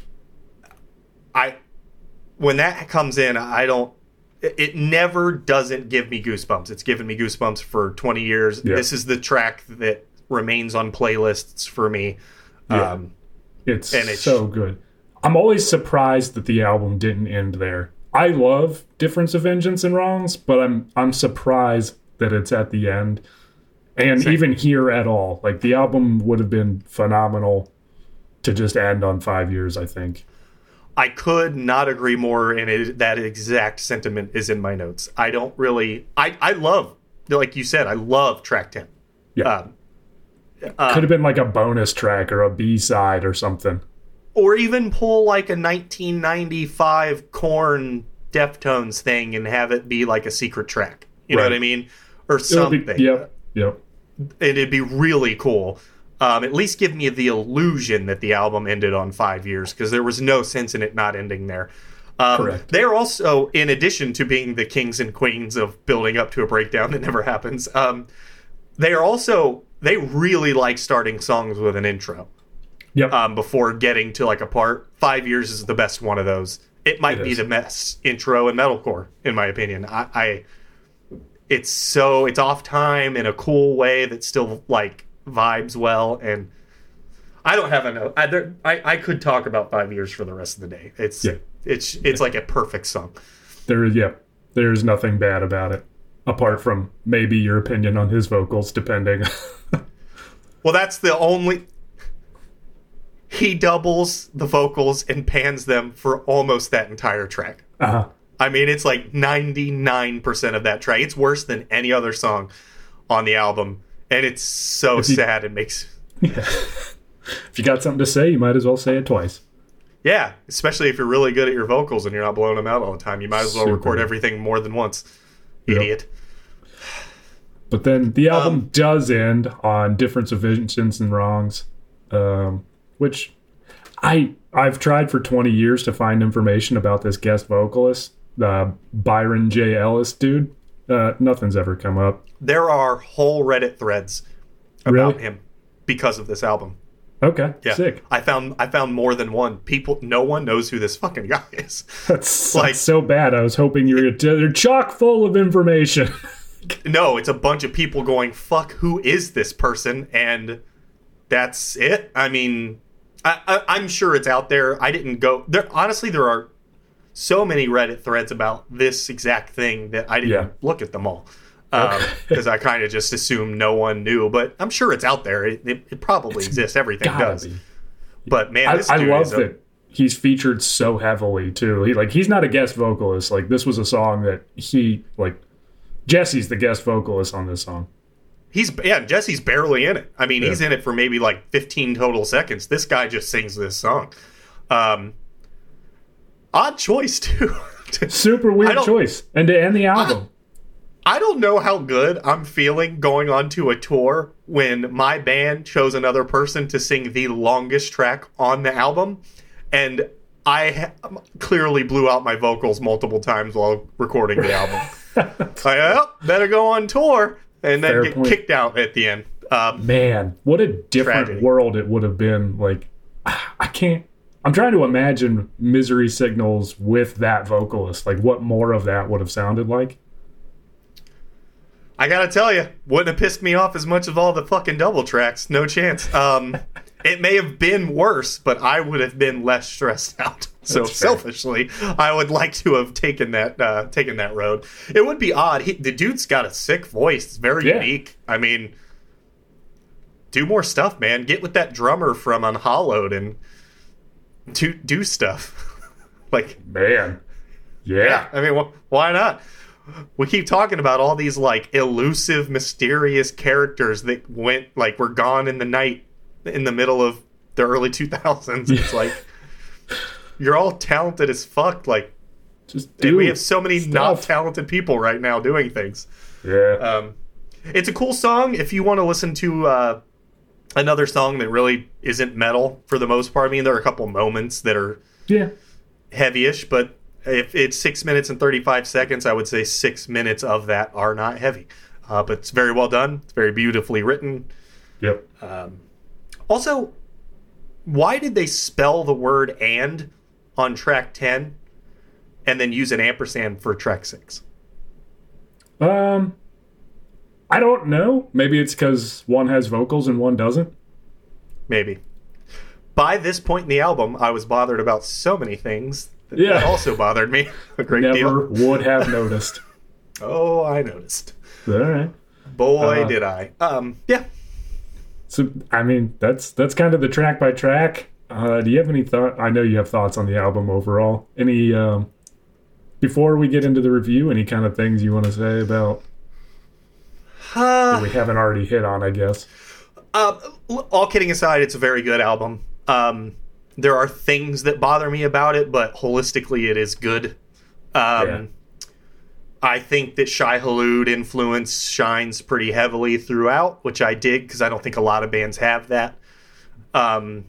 I when that comes in, I don't. It, it never doesn't give me goosebumps. It's given me goosebumps for twenty years. Yeah. This is the track that remains on playlists for me. Yeah. Um, It's, and it's- so good. I'm always surprised that the album didn't end there. I love Difference of Vengeance and Wrongs, but I'm I'm surprised that it's at the end. And Same. even here at all. Like the album would have been phenomenal to just end on five years, I think. I could not agree more, and it, that exact sentiment is in my notes. I don't really. I, I love, like you said, I love track ten. Yeah. Um, uh, Could have been like a bonus track or a B-side or something. or even pull like a nineteen ninety-five Korn Deftones thing and have it be like a secret track. You know Right. what I mean? Or It would something. be- Yep. Yep. And it'd be really cool. Um, at least give me the illusion that the album ended on five years, because there was no sense in it not ending there. Um, Correct. They're also, in addition to being the kings and queens of building up to a breakdown that never happens, um, they are also, they really like starting songs with an intro Yep. um, before getting to like a part. Five years is the best one of those. It might It be is. the best intro in metalcore, in my opinion. I, I, it's so it's off time in a cool way that still like vibes well, and I don't have a note. I, there, I I could talk about five years for the rest of the day. It's Yeah. it's it's like a perfect song. There, yeah, there's nothing bad about it, apart from maybe your opinion on his vocals, depending. Well, that's the only. He doubles the vocals and pans them for almost that entire track. uh-huh. I mean, it's like ninety-nine percent of that track. It's worse than any other song on the album, and it's so If you- sad. It makes If you got something to say, you might as well say it twice. yeah, especially if you're really good at your vocals and you're not blowing them out all the time. You might as well Super. record everything more than once. Yep. Idiot. But then the album Um, does end on Difference of Vengeance and Wrongs, um, which I I've tried for twenty years to find information about this guest vocalist, uh, Byron J. Ellis dude. Uh, nothing's ever come up. There are whole Reddit threads about Really? him because of this album. Okay, Yeah, sick. I found I found more than one. People, no one knows who this fucking guy is. That's Like- like so bad. I was hoping you were gonna tell- they're chock full of information. No, it's a bunch of people going, fuck, who is this person? And that's it. I mean, I, I, I'm sure it's out there. I didn't go there. Honestly, there are so many Reddit threads about this exact thing that I didn't Yeah. look at them all. Because I kind of just assumed no one knew. But I'm sure it's out there. It, it, it probably exists. Everything Gotta does. be. But man, I, this I dude love is a, that he's featured so heavily too. He like he's not a guest vocalist. Like this was a song that he like Jesse's the guest vocalist on this song. He's yeah, Jesse's barely in it. I mean, Yeah. he's in it for maybe like fifteen total seconds. This guy just sings this song. Um, odd choice too. Super I weird don't- choice. And to end the album. I don't know how good I'm feeling going on to a tour when my band chose another person to sing the longest track on the album, and I ha- clearly blew out my vocals multiple times while recording the album. Like, oh, better go on tour, and then Fair get point. kicked out at the end. Um, Man, what a different Tragedy. world it would have been. Like I can't I'm trying to imagine Misery Signals with that vocalist. Like what more of that would have sounded like. I gotta tell you, wouldn't have pissed me off as much as all the fucking double tracks. No chance. Um, it may have been worse, but I would have been less stressed out. So That's fair. selfishly, I would like to have taken that uh, taken that road. It would be odd. He, the dude's got a sick voice. It's very Yeah. unique. I mean, do more stuff, man. Get with that drummer from Unhallowed and do do stuff. Like, Man. Yeah. I mean, wh- why not? We keep talking about all these like elusive, mysterious characters that went like were gone in the night in the middle of the early two thousands. Yeah. It's like you're all talented as fuck. Like, Just do and we have so many stuff. not talented people right now doing things. Yeah. Um, it's a cool song if you want to listen to uh, another song that really isn't metal for the most part. I mean, there are a couple moments that are yeah. heavy-ish, but if it's six minutes and thirty-five seconds, I would say six minutes of that are not heavy. Uh, but it's very well done. It's very beautifully written. Yep. Um, also, why did they spell the word "and" on track ten and then use an ampersand for track six? Um, I don't know. Maybe it's because one has vocals and one doesn't. Maybe. By this point in the album, I was bothered about so many things that, Yeah. that also bothered me a great Never deal. would have noticed. Oh, I noticed. All right. Boy, Uh, did I. Um, yeah. So, I mean, that's that's kind of the track by track. Uh, do you have any thought? I know you have thoughts on the album overall. Any um, before we get into the review, any kind of things you want to say about Uh, that we haven't already hit on? I guess. Uh, all kidding aside, it's a very good album. Um, there are things that bother me about it, but holistically, it is good. Um, Yeah. I think that Shai Hulud influence shines pretty heavily throughout, which I dig because I don't think a lot of bands have that. Um,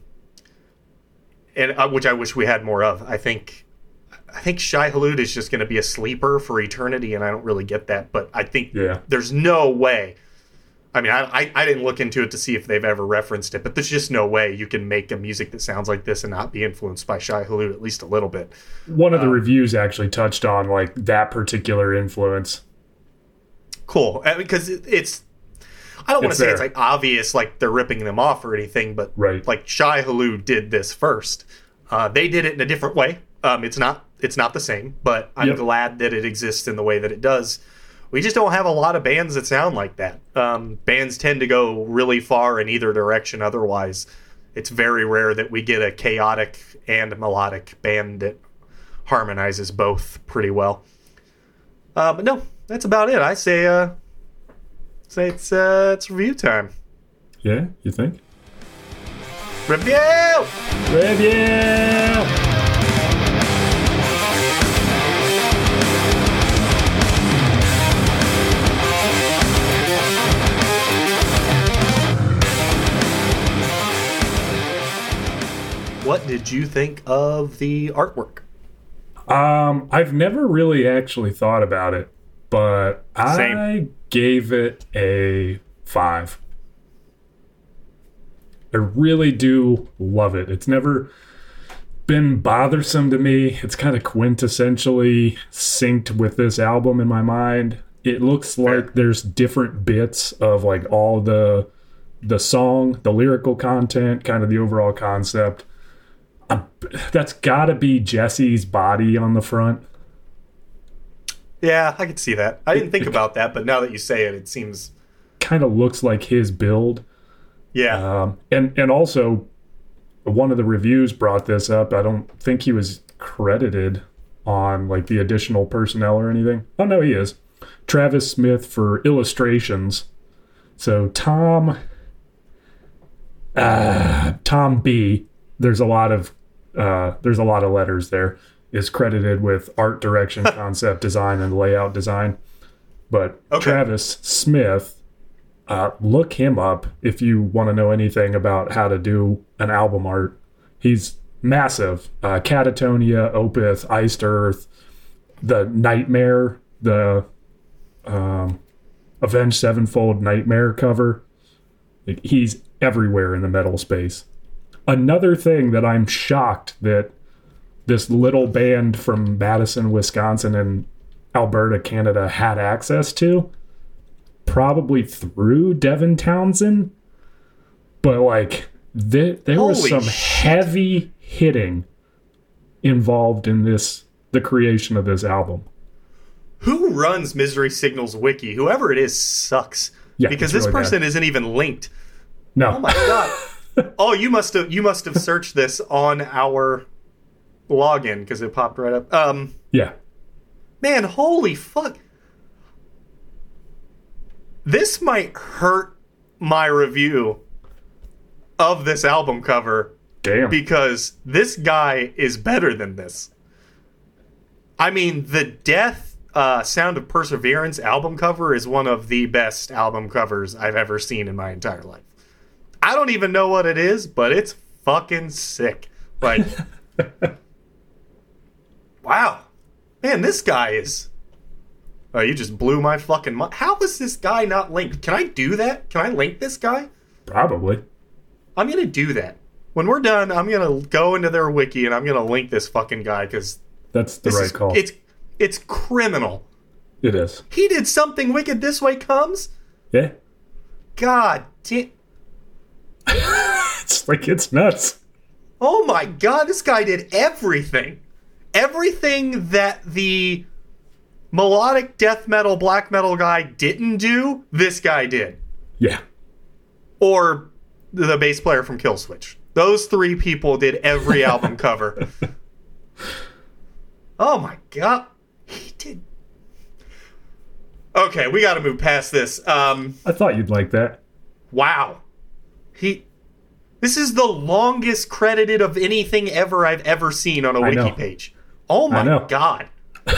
and uh, which I wish we had more of. I think I think Shai Hulud is just going to be a sleeper for eternity, and I don't really get that. But I think Yeah. there's no way. I mean, I, I I didn't look into it to see if they've ever referenced it, but there's just no way you can make a music that sounds like this and not be influenced by Shai Hulud at least a little bit. One of the reviews actually touched on like that particular influence. Cool, because it, it's. I don't want to It's say there. it's like obvious, like they're ripping them off or anything, but Right. like Shai Hulud did this first. Uh, they did it in a different way. Um, it's not it's not the same, but I'm Yep. glad that it exists in the way that it does. We just don't have a lot of bands that sound like that. Um, bands tend to go really far in either direction. Otherwise, it's very rare that we get a chaotic and melodic band that harmonizes both pretty well. Uh, but no, that's about it. I say, uh, say it's uh, it's review time. Yeah, you think? Review. Review. What did you think of the artwork? Um, I've never really actually thought about it, but I Same. gave it a five. I really do love it. It's never been bothersome to me. It's kind of quintessentially synced with this album in my mind. It looks like there's different bits of like all the the song, the lyrical content, kind of the overall concept. Uh, that's got to be Jesse's body on the front. Yeah, I could see that. I didn't think about that, but now that you say it, it seems. Kind of looks like his build. Yeah. Um, and and also, one of the reviews brought this up. I don't think he was credited on like the additional personnel or anything. Oh no, he is. Travis Smith for illustrations. So Tom, uh, Tom B. There's a lot of uh, there's a lot of letters there. Is credited with art direction, concept design, and layout design. But Okay. Travis Smith, uh, look him up if you want to know anything about how to do an album art. He's massive. Uh, Catatonia, Opeth, Iced Earth, the Nightmare, the um, Avenged Sevenfold Nightmare cover. Like, he's everywhere in the metal space. Another thing that I'm shocked that this little band from Madison, Wisconsin and Alberta, Canada had access to, probably through Devin Townsend, but like th- there was Holy some shit. heavy hitting involved in this, the creation of this album. Who runs Misery Signals Wiki? Whoever it is sucks. Yeah, because it's this really person bad. isn't even linked. No, Oh my god. Oh, you must have you must have searched this on our login because it popped right up. Um, yeah, Man, holy fuck. This might hurt my review of this album cover. Damn. Because this guy is better than this. I mean, the Death uh, Sound of Perseverance album cover is one of the best album covers I've ever seen in my entire life. I don't even know what it is, but it's fucking sick. Like, wow. Man, this guy is... Oh, you just blew my fucking mind. How is this guy not linked? Can I do that? Can I link this guy? Probably. I'm going to do that. When we're done, I'm going to go into their wiki and I'm going to link this fucking guy because... That's the right is, call. It's it's criminal. It is. He did Something Wicked This Way Comes? Yeah. God damn. It's like, it's nuts. Oh my god, this guy did everything. Everything that the melodic death metal, black metal guy didn't do, this guy did. Yeah. Or the bass player from Killswitch. Those three people did every album cover. Oh my god. He did. Okay, we gotta move past this. Um, I thought you'd like that. wow. He... This is the longest credited of anything ever I've ever seen on a I wiki know. page. Oh my god.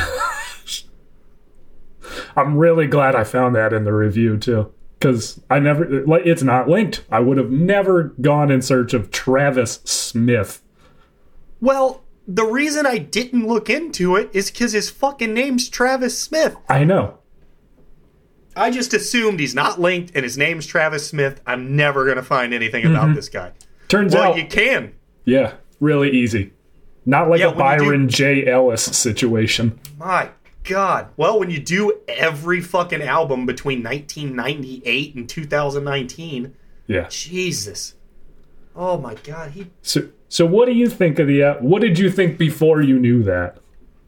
I'm really glad I found that in the review too, because I never, like, it's not linked. I would have never gone in search of Travis Smith. Well, the reason I didn't look into it is because his fucking name's Travis Smith. I know. I just assumed he's not linked and his name's Travis Smith. I'm never going to find anything about Mm-hmm. this guy. Turns well, out, you can. yeah, really easy. Not like Yeah, a when you do- Byron J. Ellis situation. My God. Well, when you do every fucking album between nineteen ninety-eight and two thousand nineteen, Yeah. Jesus. Oh my God. He. So, so what do you think of the? Uh, what did you think before you knew that?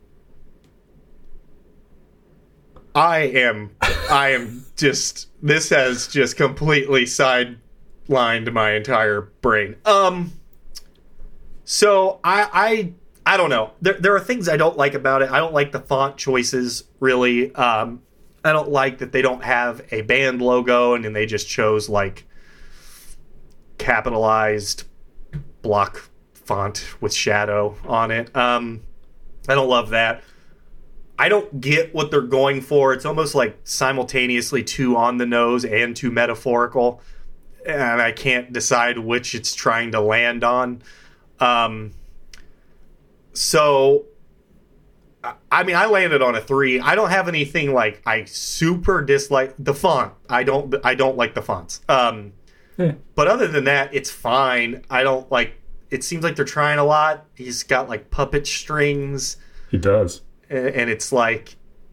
I am. I am just. This has just completely sidelined my entire brain. Um. So I. I. I don't know. There, there are things I don't like about it. I don't like the font choices, really. Um, I don't like that they don't have a band logo and then they just chose, like, capitalized block font with shadow on it. Um, I don't love that. I don't get what they're going for. It's almost like simultaneously too on the nose and too metaphorical. And I can't decide which it's trying to land on. Um... So, I mean, I landed on a three. I don't have anything like I super dislike the font. I don't. I don't like the fonts. Um, Yeah. But other than that, it's fine. I don't like. It seems like they're trying a lot. He's got like puppet strings, He does. and, and it's like,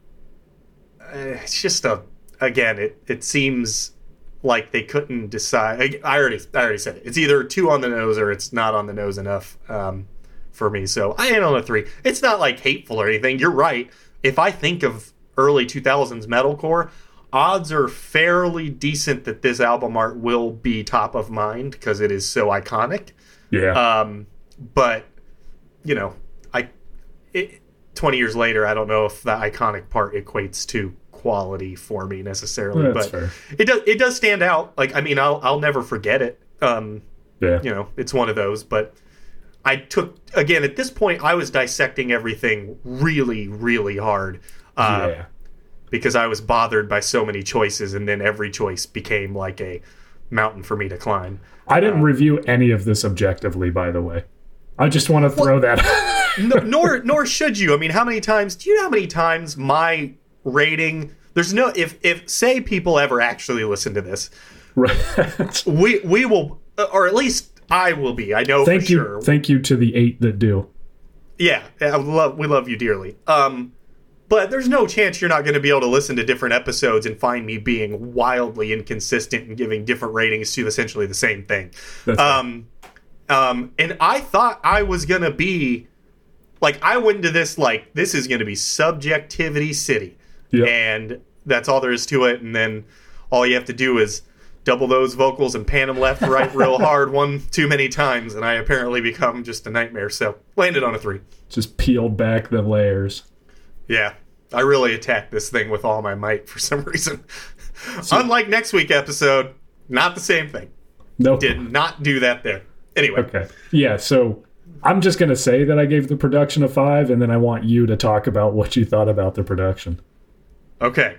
uh, it's just a. Again, it it seems like they couldn't decide. I, I already I already said it. It's either too on the nose or it's not on the nose enough. Um, for me, so I ain't on a three. It's not like hateful or anything. You're right. If I think of early two thousands metalcore, odds are fairly decent that this album art will be top of mind because it is so iconic. Yeah. Um, but you know, I it, twenty years later, I don't know if the iconic part equates to quality for me necessarily. That's but fair. it does. It does stand out. Like I mean, I'll I'll never forget it. Um, Yeah. you know, it's one of those, but. I took, again, at this point, I was dissecting everything really, really hard. Uh, yeah. Because I was bothered by so many choices, and then every choice became like a mountain for me to climb. I didn't review any of this objectively, by the way. I just want to throw that. no, nor nor should you. I mean, how many times, do you know how many times my rating, there's no, if, if say people ever actually listen to this, Right. we, we will, or at least I will be, I know Thank for you. sure. Thank you to the eight that do. Yeah, I love, we love you dearly. Um, but there's no chance you're not going to be able to listen to different episodes and find me being wildly inconsistent and giving different ratings to essentially the same thing. That's Um, um, and I thought I was going to be, like, I went into this like, this is going to be subjectivity city. Yep. And that's all there is to it. And then all you have to do is double those vocals and pan them left, right, real hard one too many times, and I apparently become just a nightmare. So landed on a three. Just peeled back the layers. Yeah, I really attacked this thing with all my might for some reason. So, unlike next week episode, not the same thing. No. Did not do that there. Anyway. Okay. Yeah, so I'm just going to say that I gave the production a five, and then I want you to talk about what you thought about the production. Okay.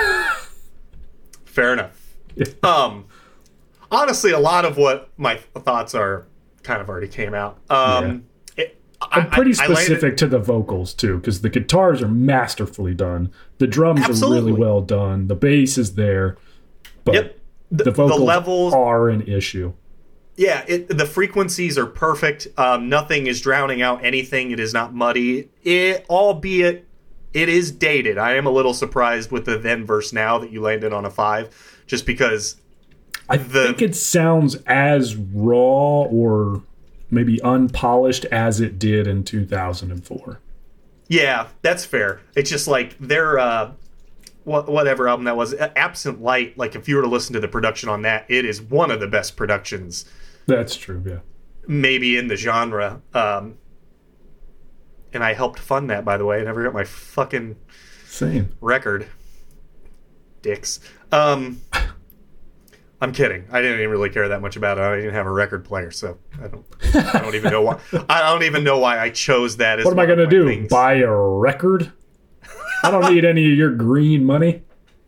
Fair enough. Um, honestly, a lot of what my thoughts are kind of already came out. Um, yeah. it, I'm pretty I, specific I landed, to the vocals, too, because the guitars are masterfully done. The drums absolutely. are really well done. The bass is there. But yep. the, the vocals the levels are an issue. Yeah, it, the frequencies are perfect. Um, nothing is drowning out anything. It is not muddy. It, albeit, it is dated. I am a little surprised with the then versus now that you landed on a five, just because I the, think it sounds as raw or maybe unpolished as it did in two thousand four. Yeah, that's fair. It's just like their uh, wh- whatever album that was, Absent Light. Like if you were to listen to the production on that, it is one of the best productions. That's true. Yeah, maybe in the genre. Um, and I helped fund that, by the way. I never got my fucking same record. Dicks. Um, I'm kidding. I didn't even really care that much about it. I didn't have a record player, so I don't. I don't even know why. I don't even know why I chose that. As what am I going to do? Things. Buy a record? I don't need any of your green money.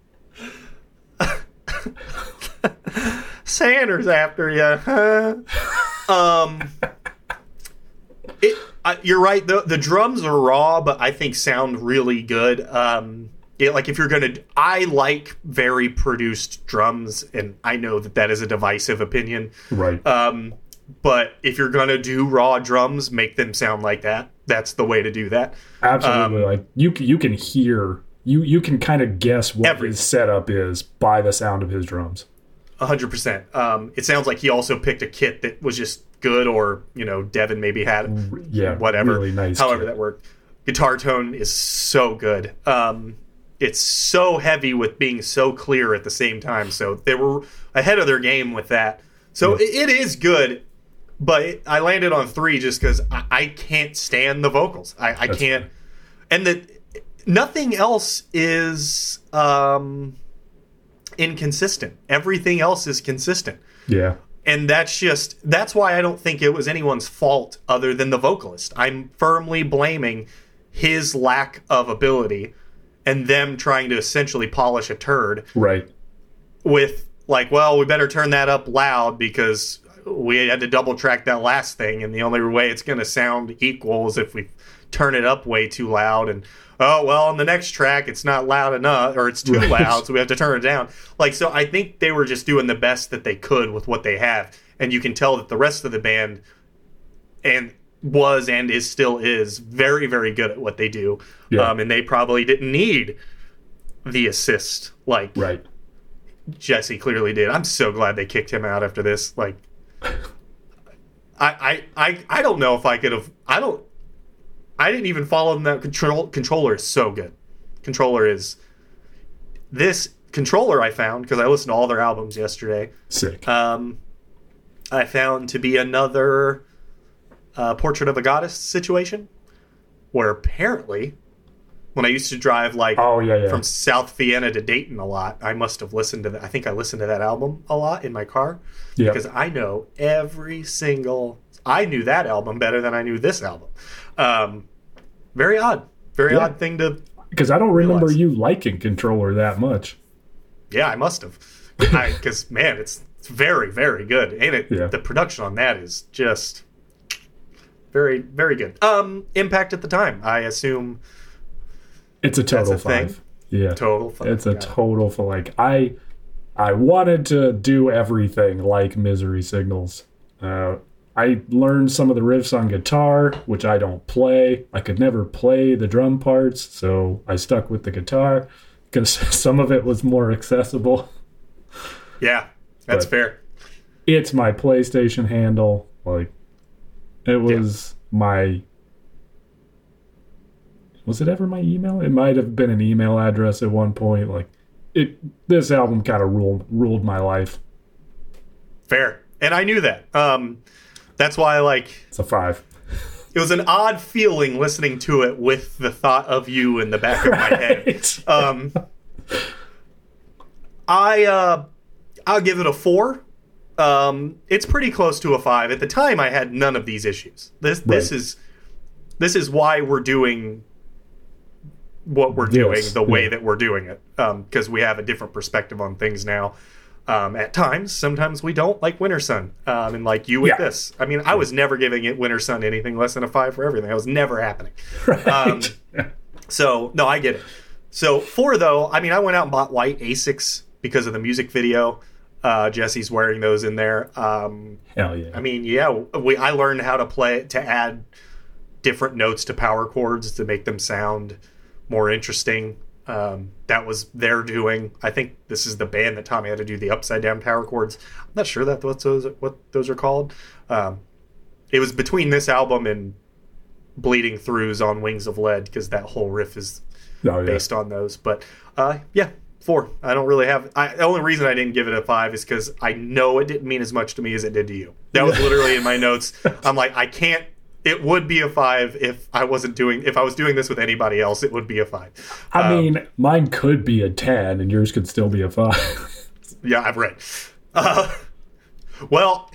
Sanders after you, huh? um, it. I, you're right. The the drums are raw, but I think sound really good. Um, it, like if you're gonna, I like very produced drums, and I know that that is a divisive opinion. Right. Um, but if you're gonna do raw drums, make them sound like that. That's the way to do that. Absolutely. Um, like you, you can hear, you you can kind of guess what every, his setup is by the sound of his drums. A hundred percent. Um, it sounds like he also picked a kit that was just good, or you know, Devin maybe had, yeah, whatever. Really nice. However kit. that worked. Guitar tone is so good. Um, it's so heavy with being so clear at the same time. So they were ahead of their game with that. So yeah. it, it is good, but it, I landed on three just because I, I can't stand the vocals. I, I can't, and the nothing else is. Um, inconsistent. Everything else is consistent. Yeah. And that's just that's why I don't think it was anyone's fault other than the vocalist. I'm firmly blaming his lack of ability and them trying to essentially polish a turd. Right. With like, well, we better turn that up loud because we had to double track that last thing, and the only way it's going to sound equal is if we turn it up way too loud. And oh, well, on the next track, it's not loud enough, or it's too right. loud, so we have to turn it down. Like, so I think they were just doing the best that they could with what they have. And you can tell that the rest of the band and was and is still is very, very good at what they do. Yeah. Um, and they probably didn't need the assist like right. Jesse clearly did. I'm so glad they kicked him out after this. Like, I, I, I, I don't know if I could have... I don't... I didn't even follow them. That control controller is so good. Controller is this controller I found because I listened to all their albums yesterday. Sick. Um, I found to be another uh, Portrait of a Goddess situation, where apparently, when I used to drive like oh, yeah, yeah. from South Vienna to Dayton a lot, I must have listened to that. I think I listened to that album a lot in my car yep. because I know every single. I knew that album better than I knew this album. Um, very odd. Very yeah. odd thing to Because I don't remember realize. you liking Controller that much. Yeah, I must have. Because, man, it's, it's very, very good. And it, yeah. the production on that is just very, very good. Um, Impact at the time, I assume. It's a total a five. Thing. Yeah. Total five. It's a total five. Like, I, I wanted to do everything like Misery Signals. Uh I learned some of the riffs on guitar, which I don't play. I could never play the drum parts, so I stuck with the guitar because some of it was more accessible. Yeah, that's but fair. It's my PlayStation handle. Like, it was yeah. my... Was it ever my email? It might have been an email address at one point. Like, it. This album kind of ruled ruled my life. Fair. And I knew that. Um... That's why, like... It's a five. it was an odd feeling listening to it with the thought of you in the back of my head. Um, I uh, I'll give it a four. Um, it's pretty close to a five. At the time, I had none of these issues. This right. this is this is why we're doing what we're doing yes. the way yeah. that we're doing it, because um, we have a different perspective on things now. Um, at times, sometimes we don't, like Winter Sun, um, and like you with yeah. this. I mean, I was never giving it Winter Sun anything less than a five for everything. That was never happening. Right. Um, so, no, I get it. So, four, though, I mean, I went out and bought white Asics because of the music video. Uh, Jesse's wearing those in there. Um, Hell yeah. I mean, yeah, we, I learned how to play, to add different notes to power chords to make them sound more interesting. Um, that was their doing. I think this is the band that taught me how to do the upside down power chords. I'm not sure that what those what those are called. Um, it was between this album and Bleeding Through's on Wings of Lead, because that whole riff is oh, yeah. based on those. But uh, yeah, four. I don't really have. I, the only reason I didn't give it a five is because I know it didn't mean as much to me as it did to you. That was literally in my notes. I'm like, I can't. It would be a five if I wasn't doing. If I was doing this with anybody else, it would be a five. I um, mean, mine could be a ten, and yours could still be a five. Yeah, I've read. Uh, well,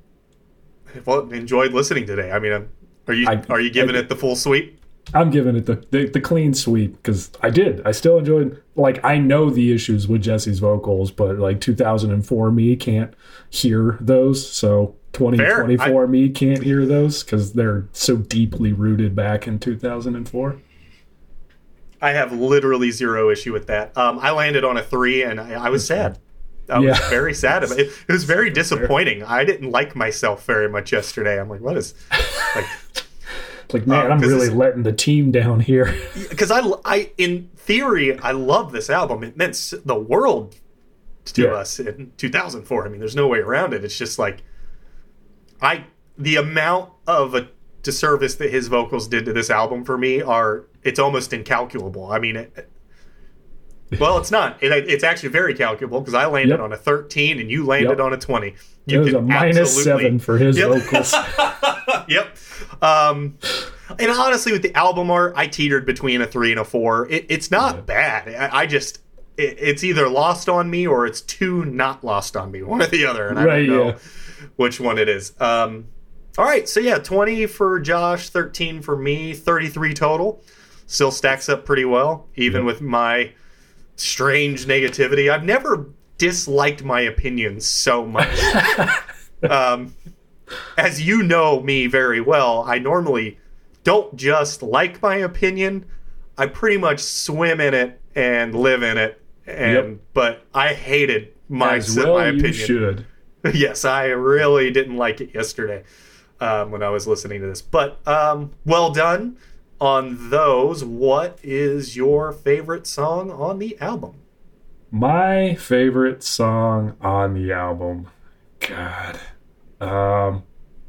well, enjoyed listening today. I mean, are you I, are you giving I, it the full sweep? I'm giving it the, the, the clean sweep, because I did. I still enjoyed. Like, I know the issues with Jesse's vocals, but like two thousand four me can't hear those, so. twenty twenty-four I, me can't hear those because they're so deeply rooted back in two thousand four. I have literally zero issue with that. Um, I landed on a three, and I, I was sad. I yeah. was very sad about it. It was very disappointing. I didn't like myself very much yesterday. I'm like, what is like? Like, man, um, I'm really letting the team down here. Because I, I, in theory, I love this album. It meant the world to yeah. us in two thousand four. I mean, there's no way around it. It's just like. I the amount of a disservice that his vocals did to this album for me are it's almost incalculable. I mean, it, well, it's not. It, it's actually very calculable because I landed yep. on a thirteen and you landed yep. on a twenty. You it was a minus seven for his yep. vocals. Yep. Um, and honestly, with the album art, I teetered between a three and a four. It, it's not yeah. bad. I, I just it, it's either lost on me or it's too not lost on me. One or the other, and I right, don't know. Yeah. Which one it is. Um, all right, so yeah, twenty for Josh, thirteen for me, thirty-three total. Still stacks up pretty well, even yep. with my strange negativity. I've never disliked my opinions so much. um, as you know me very well, I normally don't just like my opinion. I pretty much swim in it and live in it. And yep. But I hated my, as well my opinion. You should. Yes, I really didn't like it yesterday um, when I was listening to this. But um, well done on those. What is your favorite song on the album? My favorite song on the album, God, um,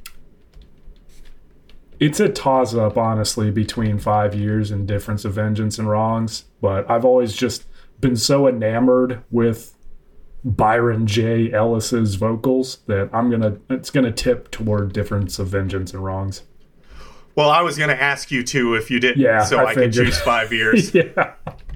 it's a toss-up, honestly, between Five Years and Difference of Vengeance and Wrongs. But I've always just been so enamored with Byron J. Ellis's vocals that I'm gonna it's gonna tip toward Difference of Vengeance and Wrongs. Well, I was gonna ask you too if you didn't, yeah, so I, I could choose Five Years. Yeah.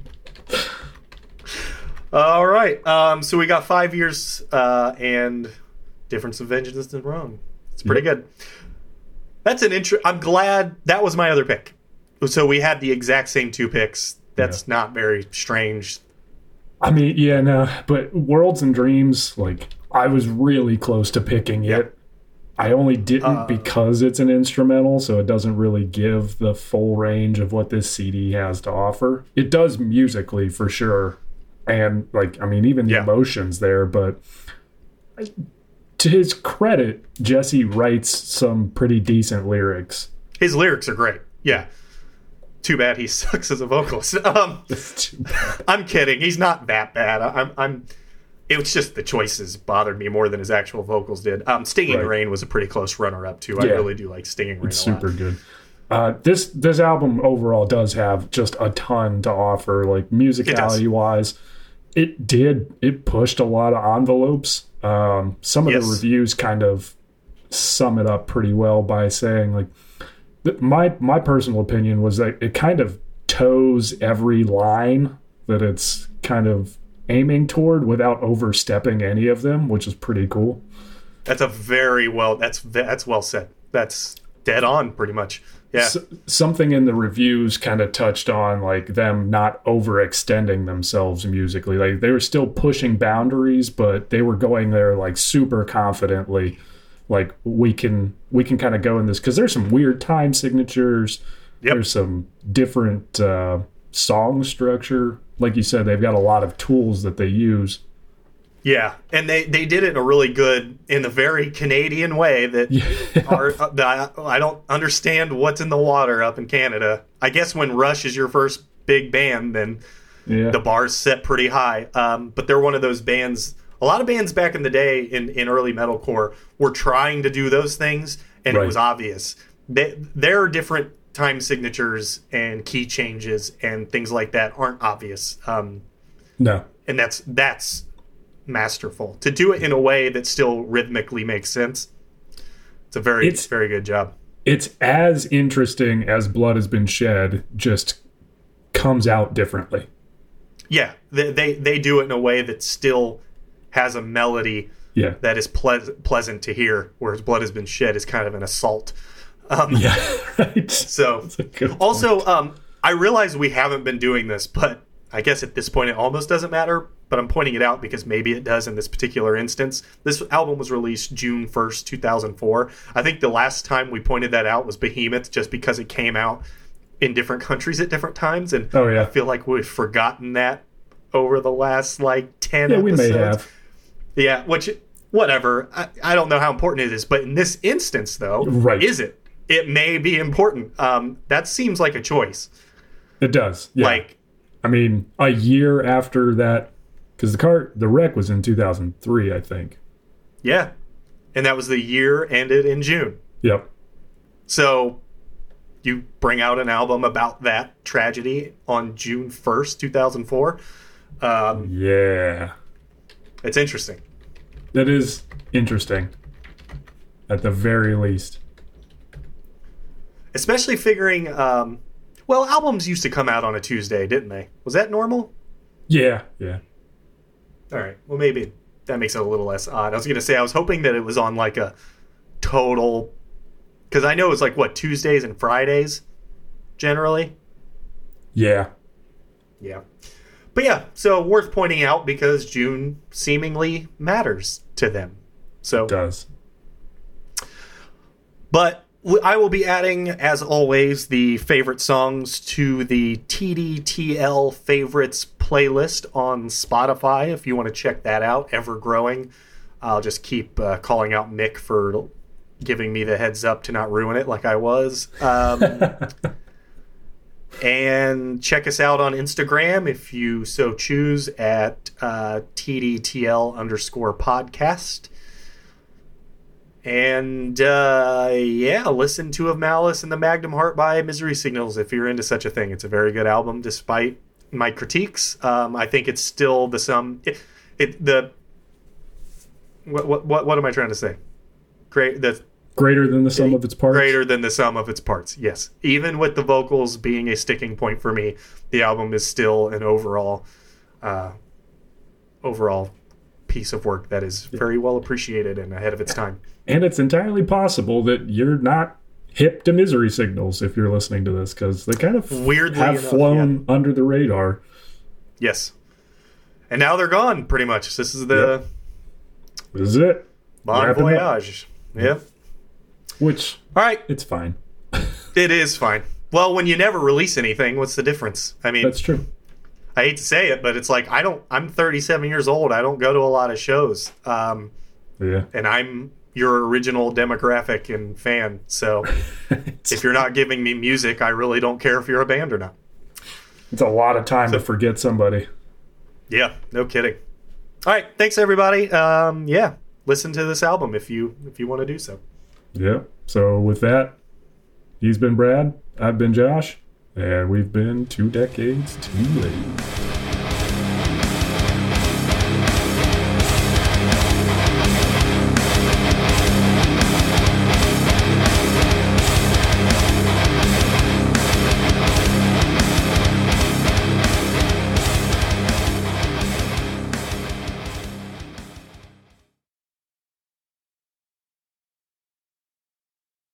All right. Um, so we got Five Years uh, and Difference of Vengeance and Wrong. It's pretty yep. good. That's an intro. I'm glad that was my other pick. So we had the exact same two picks. That's yeah. not very strange. I mean, yeah, no, but Worlds and Dreams, like, I was really close to picking yep. it. I only didn't uh, because it's an instrumental, so it doesn't really give the full range of what this C D has to offer. It does musically, for sure. And, like, I mean, even the yeah. emotions there, but to his credit, Jesse writes some pretty decent lyrics. His lyrics are great, yeah. Too bad he sucks as a vocalist. Um, I'm kidding. He's not that bad. I'm. I'm. It was just the choices bothered me more than his actual vocals did. Um, Stinging right. Rain was a pretty close runner-up too. I yeah. really do like Stinging Rain. It's a lot. super good. Uh, this this album overall does have just a ton to offer, like musicality-wise. It, it did. It pushed a lot of envelopes. Um, some of yes. the reviews kind of sum it up pretty well by saying, like, th- my my personal opinion was that it kind of toes every line that it's kind of aiming toward without overstepping any of them, which is pretty cool. That's a very well. That's that's well said. That's dead on, pretty much. Yeah. S- something in the reviews kind of touched on like them not overextending themselves musically. Like they were still pushing boundaries, but they were going there like super confidently. Like we can we can kind of go in this because there's some weird time signatures. Yep. There's some different uh, song structure. Like you said, they've got a lot of tools that they use. Yeah, and they, they did it in a really good, in a very Canadian way that Yeah. are, uh, that I, I don't understand what's in the water up in Canada. I guess when Rush is your first big band, then Yeah. the bar's set pretty high. Um, but they're one of those bands, a lot of bands back in the day in, in early metalcore were trying to do those things, and Right. it was obvious. They, their different time signatures and key changes and things like that aren't obvious. Um, No. and that's that's... masterful to do it in a way that still rhythmically makes sense. It's a very It's- very good job. It's as interesting as Blood Has Been Shed, just comes out differently. Yeah, they they, they do it in a way that still has a melody Yeah. that is ple- pleasant to hear, whereas Blood Has Been Shed is kind of an assault. Um, Yeah. Right. So That's a good point. also, um, I realize we haven't been doing this, but I guess at this point it almost doesn't matter. But I'm pointing it out because maybe it does in this particular instance. This album was released June first, two thousand four. I think the last time we pointed that out was Behemoth, just because it came out in different countries at different times. And Oh, yeah. I feel like we've forgotten that over the last, like, ten Yeah, we episodes. may have. Yeah, which, whatever. I, I don't know how important it is. But in this instance, though, Right. is it? It may be important. Um, that seems like a choice. It does. Yeah. Like, I mean, a year after that, because the car, the wreck was in two thousand three, I think. yeah. And that was the year ended in June. Yep. So you bring out an album about that tragedy on June first, two thousand four. Um, Yeah. it's interesting. That is interesting. At the very least. Especially figuring, um, well, albums used to come out on a Tuesday, didn't they? Was that normal? Yeah. Yeah. All right. Well, maybe that makes it a little less odd. I was going to say, I was hoping that it was on like a total, because I know it was like, what, Tuesdays and Fridays generally? Yeah. Yeah. But yeah, so worth pointing out because June seemingly matters to them. So, It does. but w- I will be adding, as always, the favorite songs to the T D T L favorites playlist on Spotify if you want to check that out. Ever growing. I'll just keep uh, calling out Mick for giving me the heads up to not ruin it like I was. Um, and check us out on Instagram if you so choose at uh, T D T L underscore podcast. And uh, yeah, listen to Of Malice and the Magnum Heart by Misery Signals if you're into such a thing. It's a very good album despite my critiques. Um, I think it's still the sum. It, it the what what what what am I trying to say? Great the Greater than the sum of its parts. greater than the sum of its parts. Yes, even with the vocals being a sticking point for me, the album is still an overall uh, overall piece of work that is very well appreciated and ahead of its time. And it's entirely possible that you're not hip to Misery Signals if you're listening to this, because they kind of Weirdly have enough, flown under the radar. Yes. And now they're gone, pretty much. This is the This is it. Bon Wrapping up. Voyage. Yeah. Which, All right. it's fine. It is fine. Well, when you never release anything, what's the difference? I mean, That's true. I hate to say it, but it's like I don't. I'm thirty-seven years old. I don't go to a lot of shows, um, Yeah. and I'm your original demographic and fan. So if you're not giving me music, I really don't care if you're a band or not. It's a lot of time to forget somebody. Yeah, no kidding. All right, thanks everybody. Um, yeah, listen to this album if you if you want to do so. Yeah. So with that, he's been Brad. I've been Josh. And we've been two decades too late.